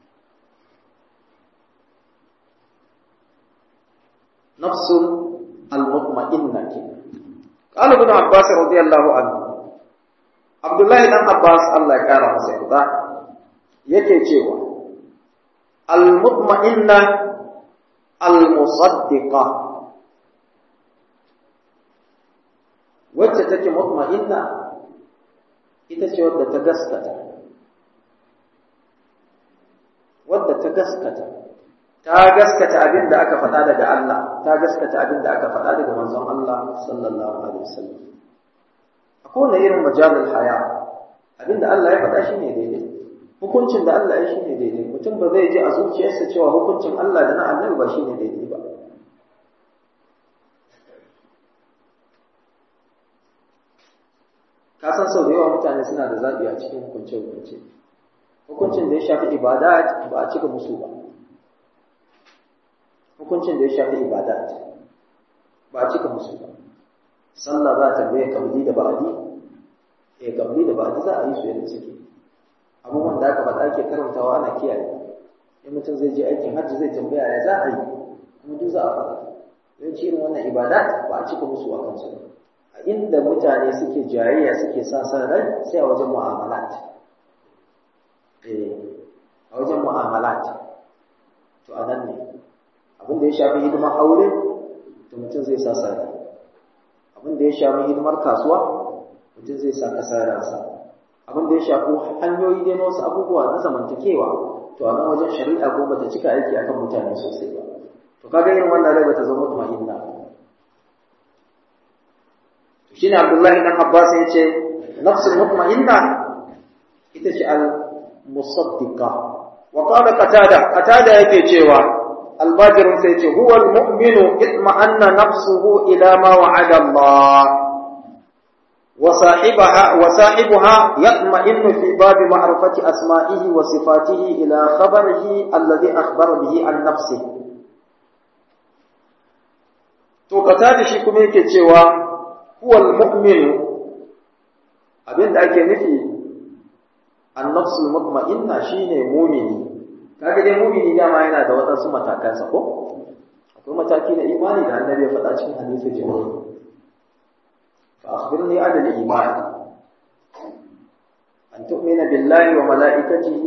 nafsun al-mutma'inna kenan qala ibn abbas radiyallahu anhu abdullahi dan abbas Allah ya kara masa yarda yake cewa al-mutma'inna al-musaddiqa wacce take mutma'inna ita ce wadda ta gaskata wadda ta gaskata ta gaskata abin da aka faɗa daga Allah ta gaskata abin da aka faɗa daga manzon Allah sallallahu alaihi wasallam akwai wani irin majalul haya abin da Allah ya faɗa shine daidai hukuncin da Allah ya shine daidai mutum ba zai ji a zuciyarsa cewa hukuncin Allah da na Annabi ba shine daidai ba ka san sau da yawa mutane suna da zaɓi a cikin hukunce-hukunce hukuncin da ya shafi ibada ba a cika musu ba hukuncin da ya shafi ibadat ba a cika musu ba sallah za ta tambaye kabli da ba'adi eh kabli da ba'adi za a yi su yadda suke abubuwan da aka faɗa ake karantawa ana kiyaye in mutum zai je aikin hajji zai tambaya ya za a yi kuma duk za a faɗa don ci irin wannan ibadat ba a cika musu a kansu a inda mutane suke jayayya suke sa san rai sai a wajen mu'amalat eh a wajen mu'amalat to a nan ne abin da ya shafi hidimar aure to mutum zai sa sarra abin da ya shafi hidimar kasuwa mutum zai sa kasararsa abin da ya shafi hanyoyi dai na wasu abubuwa na zamantakewa to a nan wajen shari'a ko bata cika aiki akan mutane sosai ba to kaga irin wannan rai bata zama mutmainna to shine Abdullahi dan Abbas ya ce nafsul mutma'inna ita ce al-musaddiqa. Wa qala qatada, qatada yake cewa albajirin sai ce huwa al-mu'minu itma'anna nafsuhu ila ma wa'ada Allah wa sahibaha wa sahibuha yatma'innu fi babi ma'rifati asma'ihi wa sifatihi ila khabarihi alladhi akhbara bihi an nafsihi. To qatada shi kuma yake cewa huwa al-mu'minu, abinda ake nufi an-nafsul mutma'inna shine mu'mini. Kaga dai mu'mini dama yana da wadansu matakansa ko akwai mataki na imani da Annabi ya faɗa cikin hadisi Jibril. Fa akhbirni 'an al-iman. An tu'mina billahi wa malaikatihi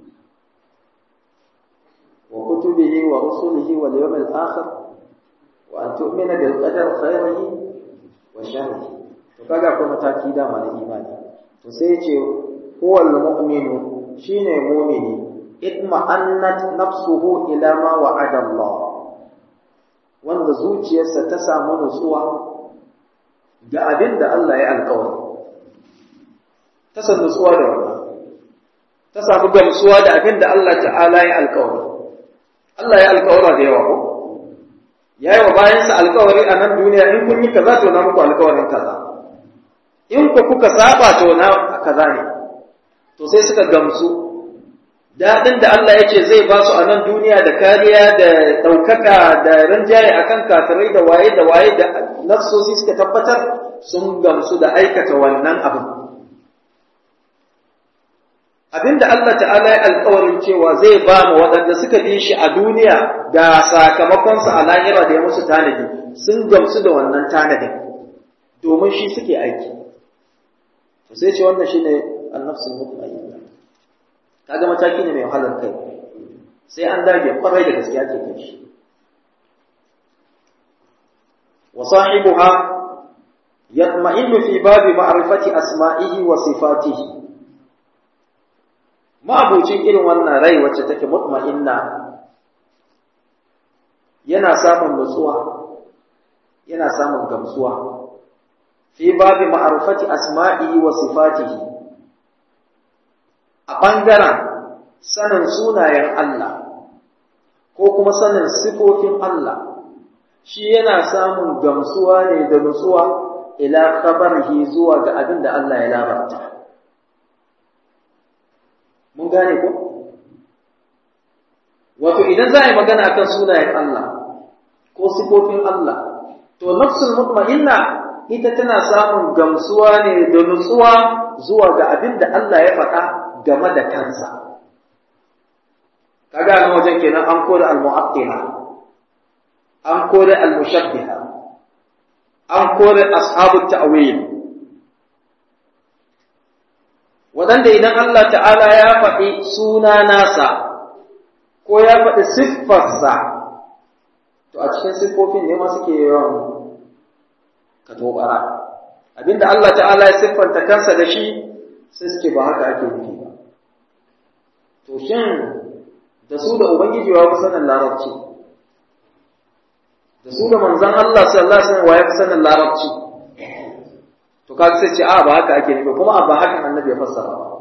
wa kutubihi wa rusulihi wal yawmil akhir wa an tu'mina bil qadar khairihi wa sharrihi. To kaga akwai mataki dama na imani. To sai ya ce huwal mu'minu, shine mu'mini, itma'annat nafsuhu ila ma wa'ada Allah, wanda zuciyarsa ta samu nutsuwa ga abin da Allah ya alƙawari, ta samu nutsuwa da wannan, ta samu gamsuwa da abin da Allah ta'ala ya alƙawari. Allah ya alƙawara da yawa ko ya yi wa bayansa alƙawari a nan duniya, in kun yi kaza to na muku alƙawarin kaza, in ku kuka saba to na kaza ne. To sai suka gamsu daɗin da Allah ya ce zai ba su a nan duniya da kariya da ɗaukaka da rinjaye a kan kafirai da waye da waye da nafsosi suka tabbatar, sun gamsu da aikata wannan abin. Abin da Allah ta'ala ya alƙawarin cewa zai ba mu waɗanda suka bi shi a duniya da sakamakonsa a lahira da ya musu tanadi, sun gamsu da wannan tanadin domin shi suke aiki. To sai ce wannan shine an-nafsul mutma'inna. Kaga mataki ne mai wahalar kai, sai an dage kwarai da gaskiya ke kai shi. Wa sahibuha yatma'innu fi babi ma'rifati asma'ihi wa sifatihi. Ma'abucin irin wannan rai wacce take mutma'inna yana samun nutsuwa, yana samun gamsuwa fi babi ma'rifati asma'ihi wa sifatihi, a ɓangaren sanin sunayen Allah ko kuma sanin sifofin Allah, shi yana samun gamsuwa ne da nutsuwa ila khabarihi zuwa ga abin da Allah ya labarta. Mun gane ko? Wato idan za a yi magana akan sunayen Allah ko sifofin Allah, to nafsul mutma'inna ita tana samun gamsuwa ne da nutsuwa zuwa ga abin da Allah ya faɗa game da kansa. Kaga nan wajen kenan an kore al-mu'attila, an kore al-mushabbiha, an kore ashabut ta'wil, wadanda idan Allah ta'ala ya faɗi suna nasa ko ya faɗi siffarsa, to a cikin siffofin ne ma suke yawan katobara. Abinda Allah ta'ala ya siffanta kansa da shi sai suke ba haka ake nufi ba. To shin da su da Ubangiji wa sanin larabci, da su da manzon Allah sallallahu alaihi wasallam wa ya sanin larabci, to kaga sai ce a ba haka ake nufi, kuma ba haka annabi ya fassara ba,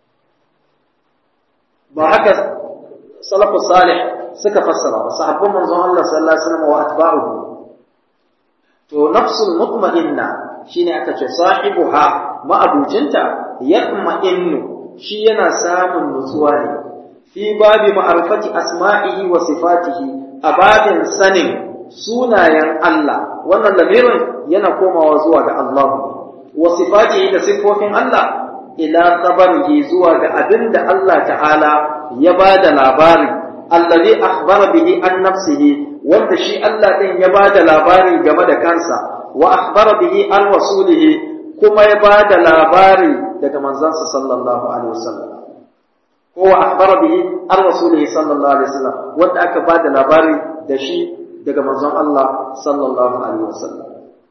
ba haka salafu salih suka fassara ba, sahabban manzon Allah sallallahu alaihi wasallam wa atba'uhu. To nafsul mutma'inna shine aka ce sahibuha, ma'abucinta yatma'innu, shi yana samun nutsuwa ne fi babi ma'arifati asma'ihi wa sifatihi, a babin sanin sunayen Allah. Wannan lamirin yana komawa zuwa ga Allah, wa sifatihi da sifofin Allah, ila khabarihi zuwa ga abinda Allah ta'ala ya bada labari, allazi akhbara bihi an nafsihi, wanda shi Allah din ya bada labari game da kansa, wa akhbara bihi an rasulihi, kuma ya bada labari daga manzansa sallallahu alaihi wasallam, ko wa akhbara bihi an rasulihi sallallahu alaihi wasallam, wanda aka bada labari da shi daga manzon Allah sallallahu alaihi wasallam.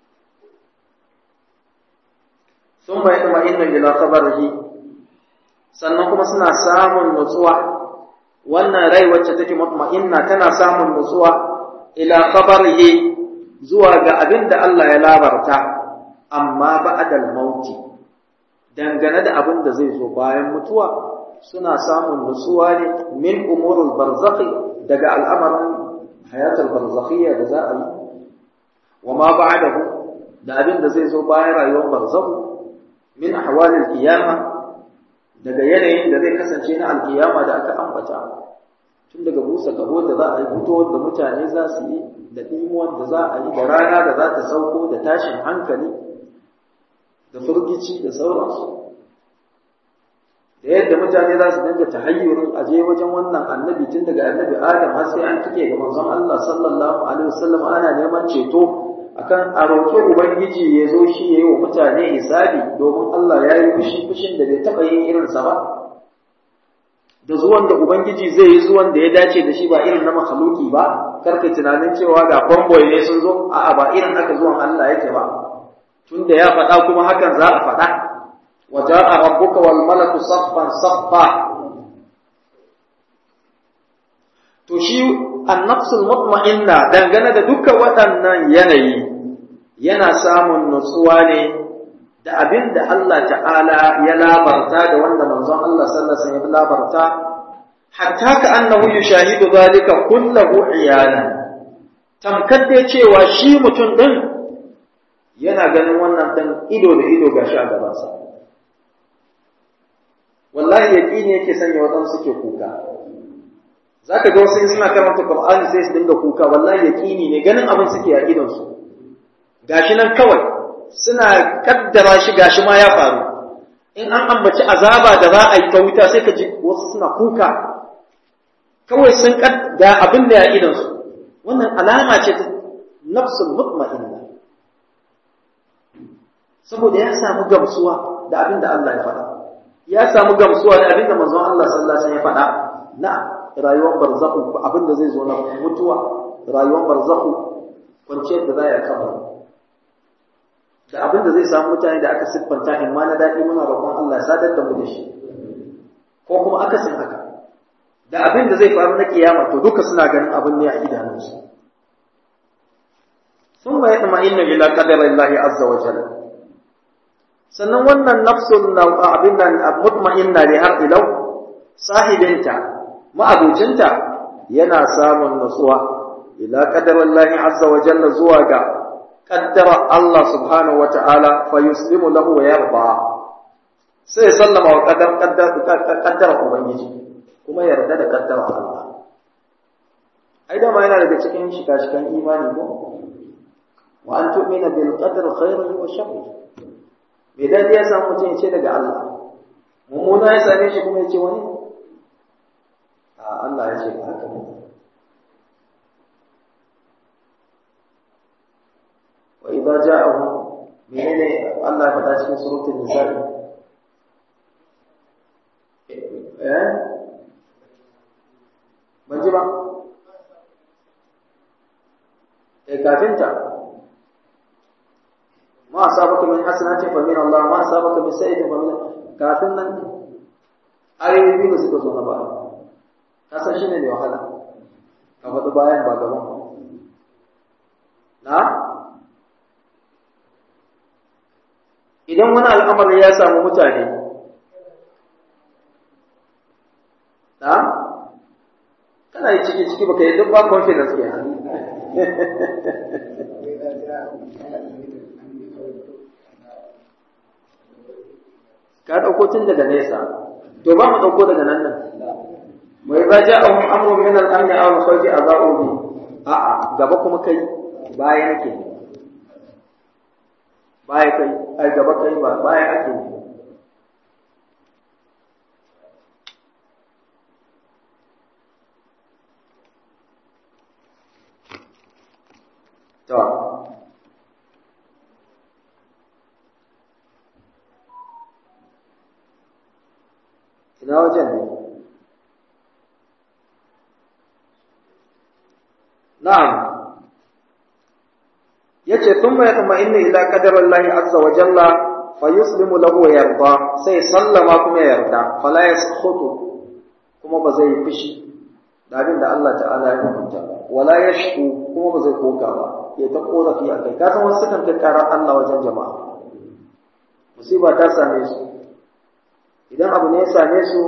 Thumma yatma'innu ila khabarihi, sannan kuma suna samun nutsuwa, wannan rai wacce take mutma'inna tana samun nutsuwa ila khabarihi zuwa ga abin da Allah ya labarta, amma ba'dal mauti, dangane da abin da zai zo bayan mutuwa suna samun nutsuwa ne min umurul barzakhi daga al'amarin hayatul barzakhiyya da za a yi wa ma ba'dahu da abin da zai zo bayan rayuwar barzakhu min ahwalil qiyamah daga yanayin da zai kasance na alkiyama da aka ambata tun daga busa gabo da za a yi fitowar da mutane za su yi da ɗimuwar da za a yi da rana da za ta sauko da tashin hankali da firgici da sauransu da yadda mutane za su dinga tahayyurin aje wajen wannan annabi tun daga annabi adam har sai an tike ga manzon Allah sallallahu alaihi wasallam ana neman ceto akan a roƙi ubangiji ya zo shi yayi wa mutane hisabi domin Allah ya yi fushi fushin da bai taɓa yin irinsa ba da zuwan da ubangiji zai yi zuwan da ya dace da shi ba irin na makhluki ba karka tunanin cewa ga fanboy ne sun zo a'a ba irin haka zuwan Allah yake ba tunda ya faɗa kuma hakan za a faɗa wa ja'a rabbuka wal malaku saffan saffa to shi an-nafsul mutma'inna dangane da dukkan waɗannan yanayi yana samun nutsuwa ne da abin da Allah ta'ala ya labarta da wanda manzon Allah sallallahu alaihi wasallam ya labarta hatta ka annahu yushahidu zalika kullahu iyana tamkar da cewa shi mutum din yana ganin wannan dan ido da ido gashi a gaban sa wallahi yaqini yake sanya wadan suke kuka zaka ga wasu suna karanta Qur'ani sai su dinga kuka wallahi yaqini ne ganin abin suke a idon su gashi nan kawai suna kaddara shi gashi ma ya faru in an ambaci azaba da za a yi ta wuta sai ka ji wasu suna kuka kawai sun ga abin da ya idan su wannan alama ce ta nafsul mutma'inna saboda ya samu gamsuwa da abin da Allah ya faɗa ya samu gamsuwa da abin da manzon Allah sallallahu alaihi wasallam ya faɗa na rayuwar barzakhu abin da zai zo na mutuwa rayuwar barzakhu kwanciyar da za a kabari da abin da zai samu mutane da aka siffanta in ma na daɗi muna roƙon Allah ya sadar da mu da shi ko kuma aka sin haka da abin da zai faru na kiyama to duka suna ganin abin ne a idanunsu sun ma yadda ma'inna ila qadara Allah azza wa jalla sannan wannan nafsul abin nan mutma'inna ne har ilau sahibinta ma'abucinta yana samun nutsuwa ila qadara Allah azza wa jalla zuwa ga kaddara Allah subhanahu wa ta'ala fa yuslimu lahu wa yarda sai sallama wa kaddar kaddara ubangiji kuma yarda da kaddara Allah ai da ma yana daga cikin shika-shikan imani ko wa an tu'mina bil qadri khairihi wa sharrihi me da ya samu mutum ya ce daga Allah mummuna ya same shi kuma ya ce wani a Allah ya ce ba haka ne وإذا جاءهم منين الله فتح في سورة النساء إيه منجبا إيه كافنتا ما أصابك من حسنات فمن الله ما أصابك من سيئة فمن كافنا أيوة بيقول سيكون نبأ كاسا شنو اللي وحلا كفتو باين باقبون نعم idan wani al'amari ya samu mutane na kana yi ciki ciki baka yi duk ba confidence ke ka ɗauko tun daga nesa to ba mu ɗauko daga nan nan mai ba ja ahun amru min al-amni aw al-khawfi adha'u bi a'a gaba kuma kai baya nake baya kai ai gaba kai ba baya ake ne to ina wajen ne na'am yace thumma yatma'innu ila qadarillahi azza wa jalla fa yuslimu lahu wa yarda sai sallama kuma yarda fala yaskhutu kuma ba zai fishi da abin da Allah ta'ala ya hukunta wala yashku kuma ba zai koka ba ya ta korafi a kai ka san wasu kan kai karar Allah wajen jama'a musiba ta same su idan abu ne ya same su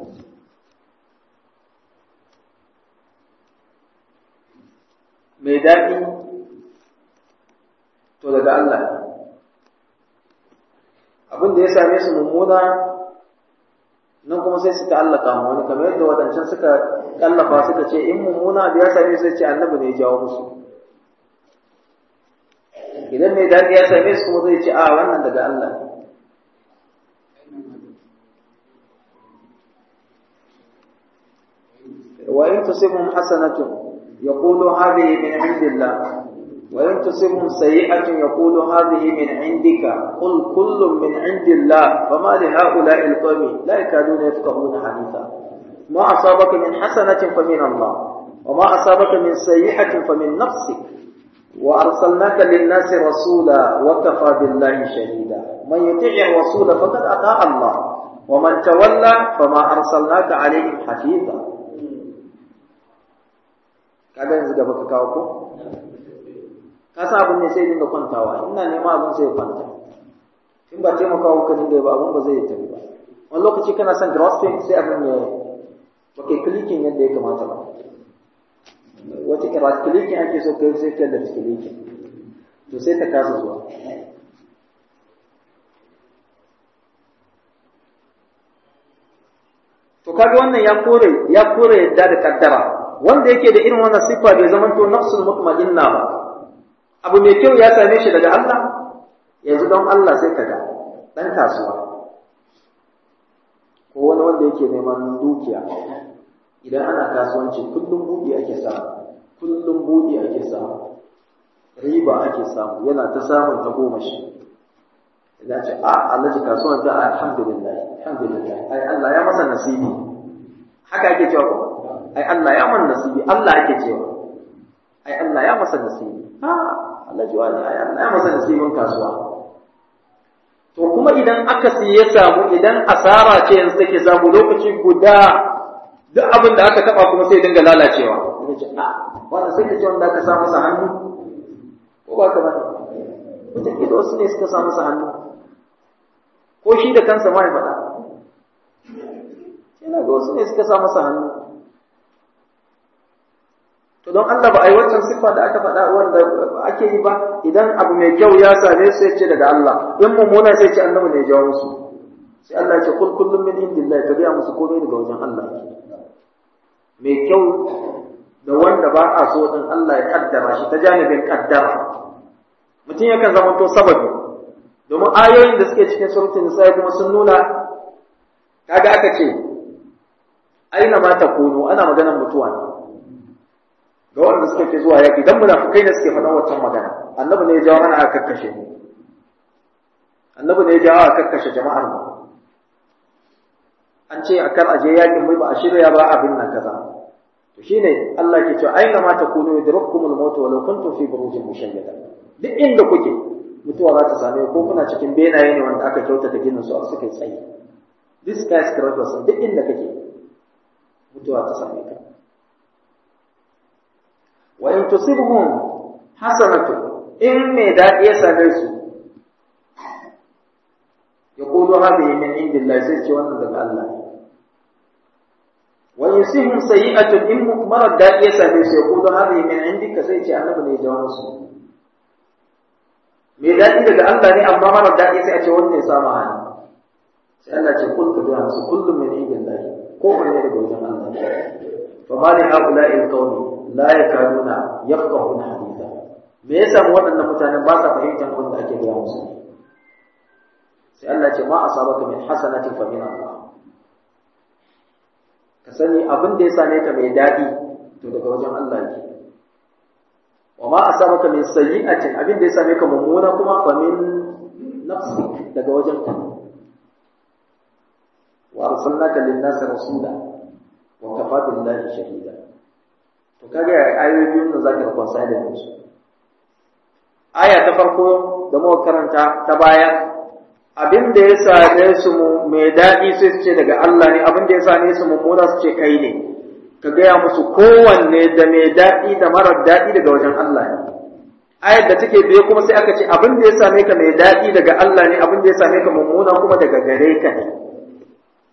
mai daɗi to daga Allah ne, abin da ya same su mummuna nan kuma sai su ta'allaka mu wani, kamar yadda wadancan suka kallafa suka ce in mummuna da ya same su sai ce annabi ne ya jawo musu, idan mai daɗi ya same su kuma zai ce a wannan daga Allah ne. wa in tusibhum hasanatun yaqulu hadhihi min indillah wa in tusibhum sayi'atun yaqulu hadhihi min indika qul kullun min indillah fama li ha'ula'i alqawmi la yakaduna yafqahuna haditha ma asabaka min hasanatin famin Allah wa ma asabaka min sayi'atin famin nafsik wa arsalnaka lin-nasi rasula wa kafa billahi shahida man yuti'i ar-rasula faqad ata'a Allah wa man tawalla fama arsalnaka alayhim hafiza. Kaga yanzu gaba ka kawo ko ka sa abin ne sai dinga kwantawa, ina nema abin sai ya kwanta, in ba taimaka ka dinga ba abin ba zai tafi ba. Wani lokaci kana son grasping sai abin ya ba kai clicking yadda ya kamata ba, wata kira clicking ake so kai sai kai da clicking to sai ta kasa zuwa. To kaga wannan ya kore ya kore yadda da kaddara. Wanda yake da irin wannan siffa bai zama to nafsul mutma'inna ba, abu mai kyau ya same shi daga Allah, yanzu don Allah sai kaga dan kasuwa ko wani wanda yake neman dukiya, idan ana kasuwanci kullum buɗi ake samu, kullum buɗi ake samu, riba ake samu, yana ta samun ta goma shi. Idan ce a Allah ji kasuwan ta alhamdulillah alhamdulillah ai Allah ya masa nasibi, haka ake cewa ko ai Allah ya man nasibi, Allah ake cewa ai Allah ya masa nasibi, ha Allah ji wani ai Allah ya masa nasibin kasuwa. To kuma idan aka siye samu, idan asara ce yanzu take samu lokaci guda duk abin da aka taba kuma sai dinga lalacewa, ina ce a wannan sai ka ce wanda aka sa masa hannu ko ba ka ba, wata kila wasu ne suka sa masa hannu ko shi da kansa ma ya faɗa, yana ga wasu ne suka sa masa hannu. To don Allah ba a yi wancan siffa da aka faɗa wanda ake yi ba, idan abu mai kyau ya same su sai ce daga Allah, in mummuna sai ce annabi ne ya jawo musu, sai Allah ya ce kul kullum min indillah, ka gaya musu komai daga wajen Allah ke. Mai kyau da wanda ba a so din Allah ya kaddara shi ta janibin kaddara, mutum yakan zama to sababi, domin ayoyin da suke cikin suratul nisa kuma sun nuna, kaga aka ce aina ma takunu, ana maganar mutuwa ne ga wanda suka ke zuwa yaƙi, dan munafikai ne suke faɗan wancan magana. Annabi ne ya jawo mana aka kakkashe mu, annabi ne ya jawo aka kakkashe jama'ar mu, an ce a kar aje yaƙin mai ba a shirya ba abin nan kaza. To shine Allah ke cewa aina ma takunu yudrakkumul maut walau kuntum fi burujin mushayyada, duk inda kuke mutuwa za ta same ko kuna cikin benaye ne wanda aka kyautata ginin su a suka yi tsayi, this skyscrapers duk inda kake mutuwa ta same ka. Wa in tusibhum hasanatu, in mai daɗi ya same su yaqulu hadhihi min indillah, sai ce wannan daga Allah ne. Wa yusibhum sayi'atun, in mara daɗi ya same su yaqulu hadhihi min indika, sai ce annabi ne ya jawo musu. Mai daɗi daga Allah ne, amma mara daɗi sai a ce wannan ya samu hannu, sai Allah ce kul ka biya musu kullum min indillah, ko wanne daga wajen Allah. Fa ma li haula'i alqawmi la yakaduna yafqahuna haditha, me yasa waɗannan mutanen ba sa fahimtar abin da ake gaya musu? Sai Allah ce ma asabaka min hasanatin fa min Allah, ka sani abin da ya same ka mai daɗi to daga wajen Allah ne. Wa ma asabaka min sayyi'atin, abin da ya same ka mummuna kuma fa min nafsi, daga wajen ka. Wa arsalnaka lin-nasi rasula wa kafa billahi shahida. To kaga ayoyin nan zaka reconcile da su. Aya ta farko da muka karanta ta baya, abin da ya same su mai daɗi sai su ce daga Allah ne, abin da ya same su mummuna su ce kai ne. Ka gaya musu kowanne da mai daɗi da marar daɗi daga wajen Allah ne. Ayar da take biye kuma sai aka ce abin da ya same ka mai daɗi daga Allah ne, abin da ya same ka mummuna kuma daga gare ka ne.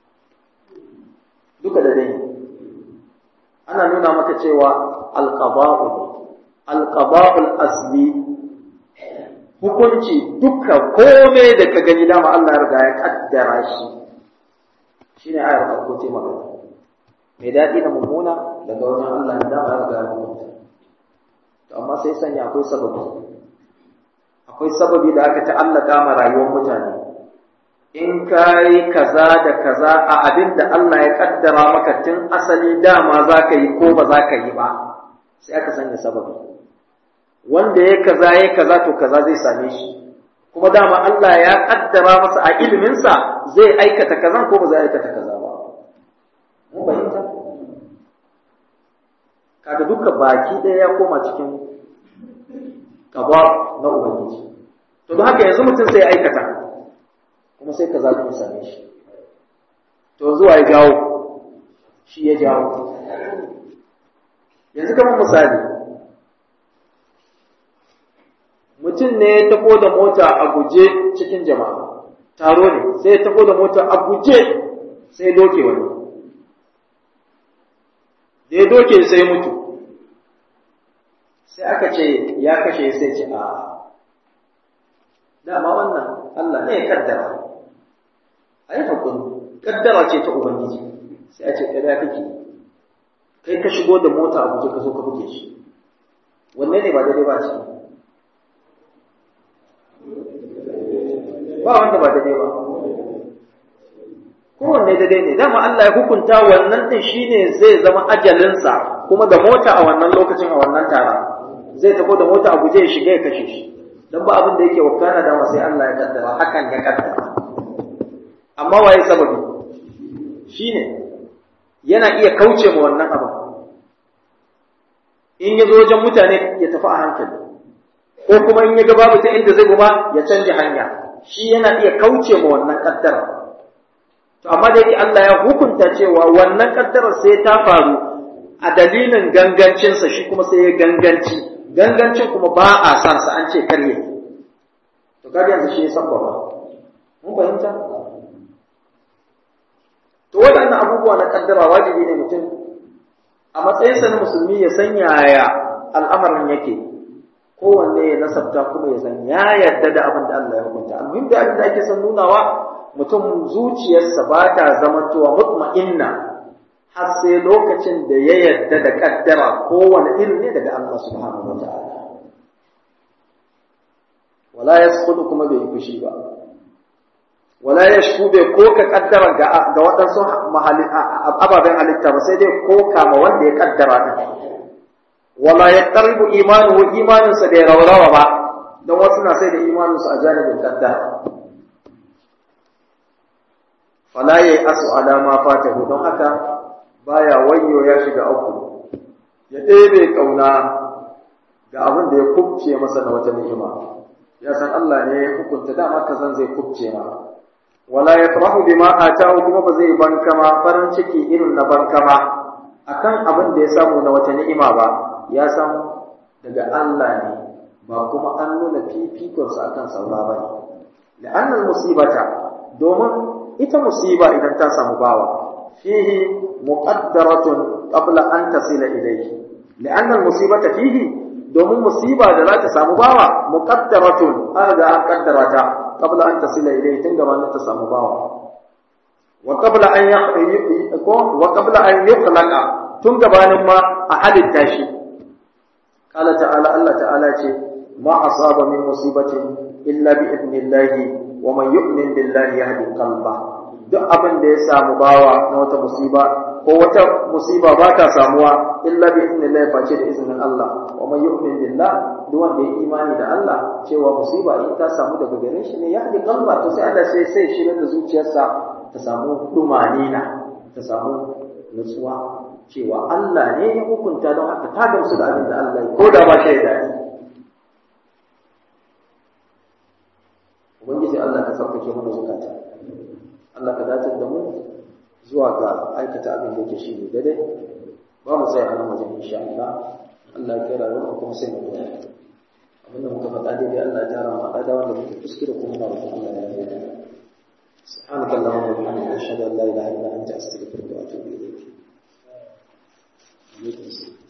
duka da dai ana nuna maka cewa alqada'u alqada'ul azli hukunci duka komai da ka gani dama Allah ya riga ya kaddara shi shine ayar farko ce magana mai daɗi da mummuna daga wajen Allah da dama ya riga ya hukunta to amma sai sanya akwai sababi akwai sababi da aka ta'allaka ma rayuwar mutane in kai kaza da kaza a abin da Allah ya kaddara maka tun asali dama za ka yi ko ba za ka yi ba sai aka sanya sababi wanda ya kaza ya kaza to kaza zai same shi kuma dama Allah ya kaddara masa a iliminsa zai aikata kazan ko ba zai aikata kaza ba mun bayyana kaga duka baki ɗaya ya koma cikin qada na ubangiji to don haka yanzu mutum sai ya aikata kuma sai kaza ya same shi to zuwa ya jawo shi ya jawo yanzu kamar misali mutum ne ya tafo da mota a guje cikin jama'a taro ne sai ya tafo da mota a guje sai ya doke wani da ya doke sai mutu sai aka ce ya kashe sai ce a dama wannan Allah ne ya kaddara a yi hakuri kaddara ce ta ubangiji sai a ce kada kake kai ka shigo da mota a guje ka zo ka buge shi wanne ne ba daidai ba ce ba wanda ba daidai ba kowanne daidai ne dama Allah ya hukunta wannan din shine zai zama ajalinsa kuma da mota a wannan lokacin a wannan tara zai tafi da mota a guje ya shiga ya kashe shi dan ba abin da yake wakana dama sai Allah ya kaddara hakan ya kaddara amma waye sababi shine yana iya kauce ma wannan abin in ya zo wajen mutane ya tafi a hankali ko kuma in ya ga babu ta inda zai guma ya canja hanya shi yana iya kauce ma wannan kaddara to amma da yake Allah ya hukunta cewa wannan kaddarar sai ta faru a dalilin gangancinsa shi kuma sai ya ganganci gangancin kuma ba a san sa an ce karye to kaga yanzu shi ya sabbaba mun fahimta to waɗannan abubuwa na kaddara wajibi ne mutum a matsayinsa na musulmi ya san yaya al'amarin yake kowanne ya nasabta kuma ya san ya yarda da abin da Allah ya hukunta almuhim da abin da ake son nunawa mutum zuciyarsa ba ta zamantowa mutma'inna har sai lokacin da ya yarda da kaddara kowane irin ne daga Allah subhanahu wa ta'ala wala yasqutu kuma bai fushi ba wala yashku bai ko ka kaddara ga ga waɗansu ababen halitta ba sai dai ko kama wanda ya kaddara din wala yaqribu imanuhu imaninsa bai raurawa ba don wasu na sai da imaninsu a janibin kaddara fala yayi asu alama fatahu don haka baya wayyo ya shiga uku ya ɗebe kauna ga abin da ya kubce masa na wata ni'ima ya san Allah ne ya hukunta dama kazan zai kubce ma wala yafrahu bima atahu kuma ba zai bankama farin ciki irin na bankama akan abin da ya samu na wata ni'ima ba ya san daga Allah ne ba kuma an nuna fifikonsa akan saura ba ne la'annal musibata domin ita musiba idan ta samu bawa fihi muqaddaratun qabla an tasila ilayhi la'annal musibata fihi domin musiba da za ta samu bawa muqaddaratun an ga an kaddara ta qabla an tasila ilayhi tun gabanin ta samu bawa wa qabla an ko wa qabla an yukhlaqa tun gabanin ma a halitta shi qala ta'ala Allah ta'ala ce ma asaba min musibatin illa bi idnillahi wa man yu'min billahi yahdi qalba duk abin da ya samu bawa na wata musiba ko wata musiba ba ta samuwa illa bi idnillahi face da izinin Allah wa man yu'min billah duk wanda ya imani da Allah cewa musiba in ta samu daga gare shi ne yahdi qalba to sai Allah sai sai shigar da zuciyarsa ta samu dumanina ta samu nutsuwa cewa Allah ne ya hukunta don haka ta gamsu da abin da Allah ya ko da ba shi da dadi ubangiji Allah ka sauƙaƙe mana zukata Allah ka dace da mu zuwa ga aikata abin da yake shi ne daidai ba mu tsaya a nan wajen insha Allah Allah ya kira mu kuma sai mu tafi abin da muka faɗa daidai Allah ya tara mu da wanda muke kuskure kuma na roƙon Allah ya yi سبحانك اللهم وبحمدك أشهد أن لا إله إلا أنت أستغفرك وأتوب إليك.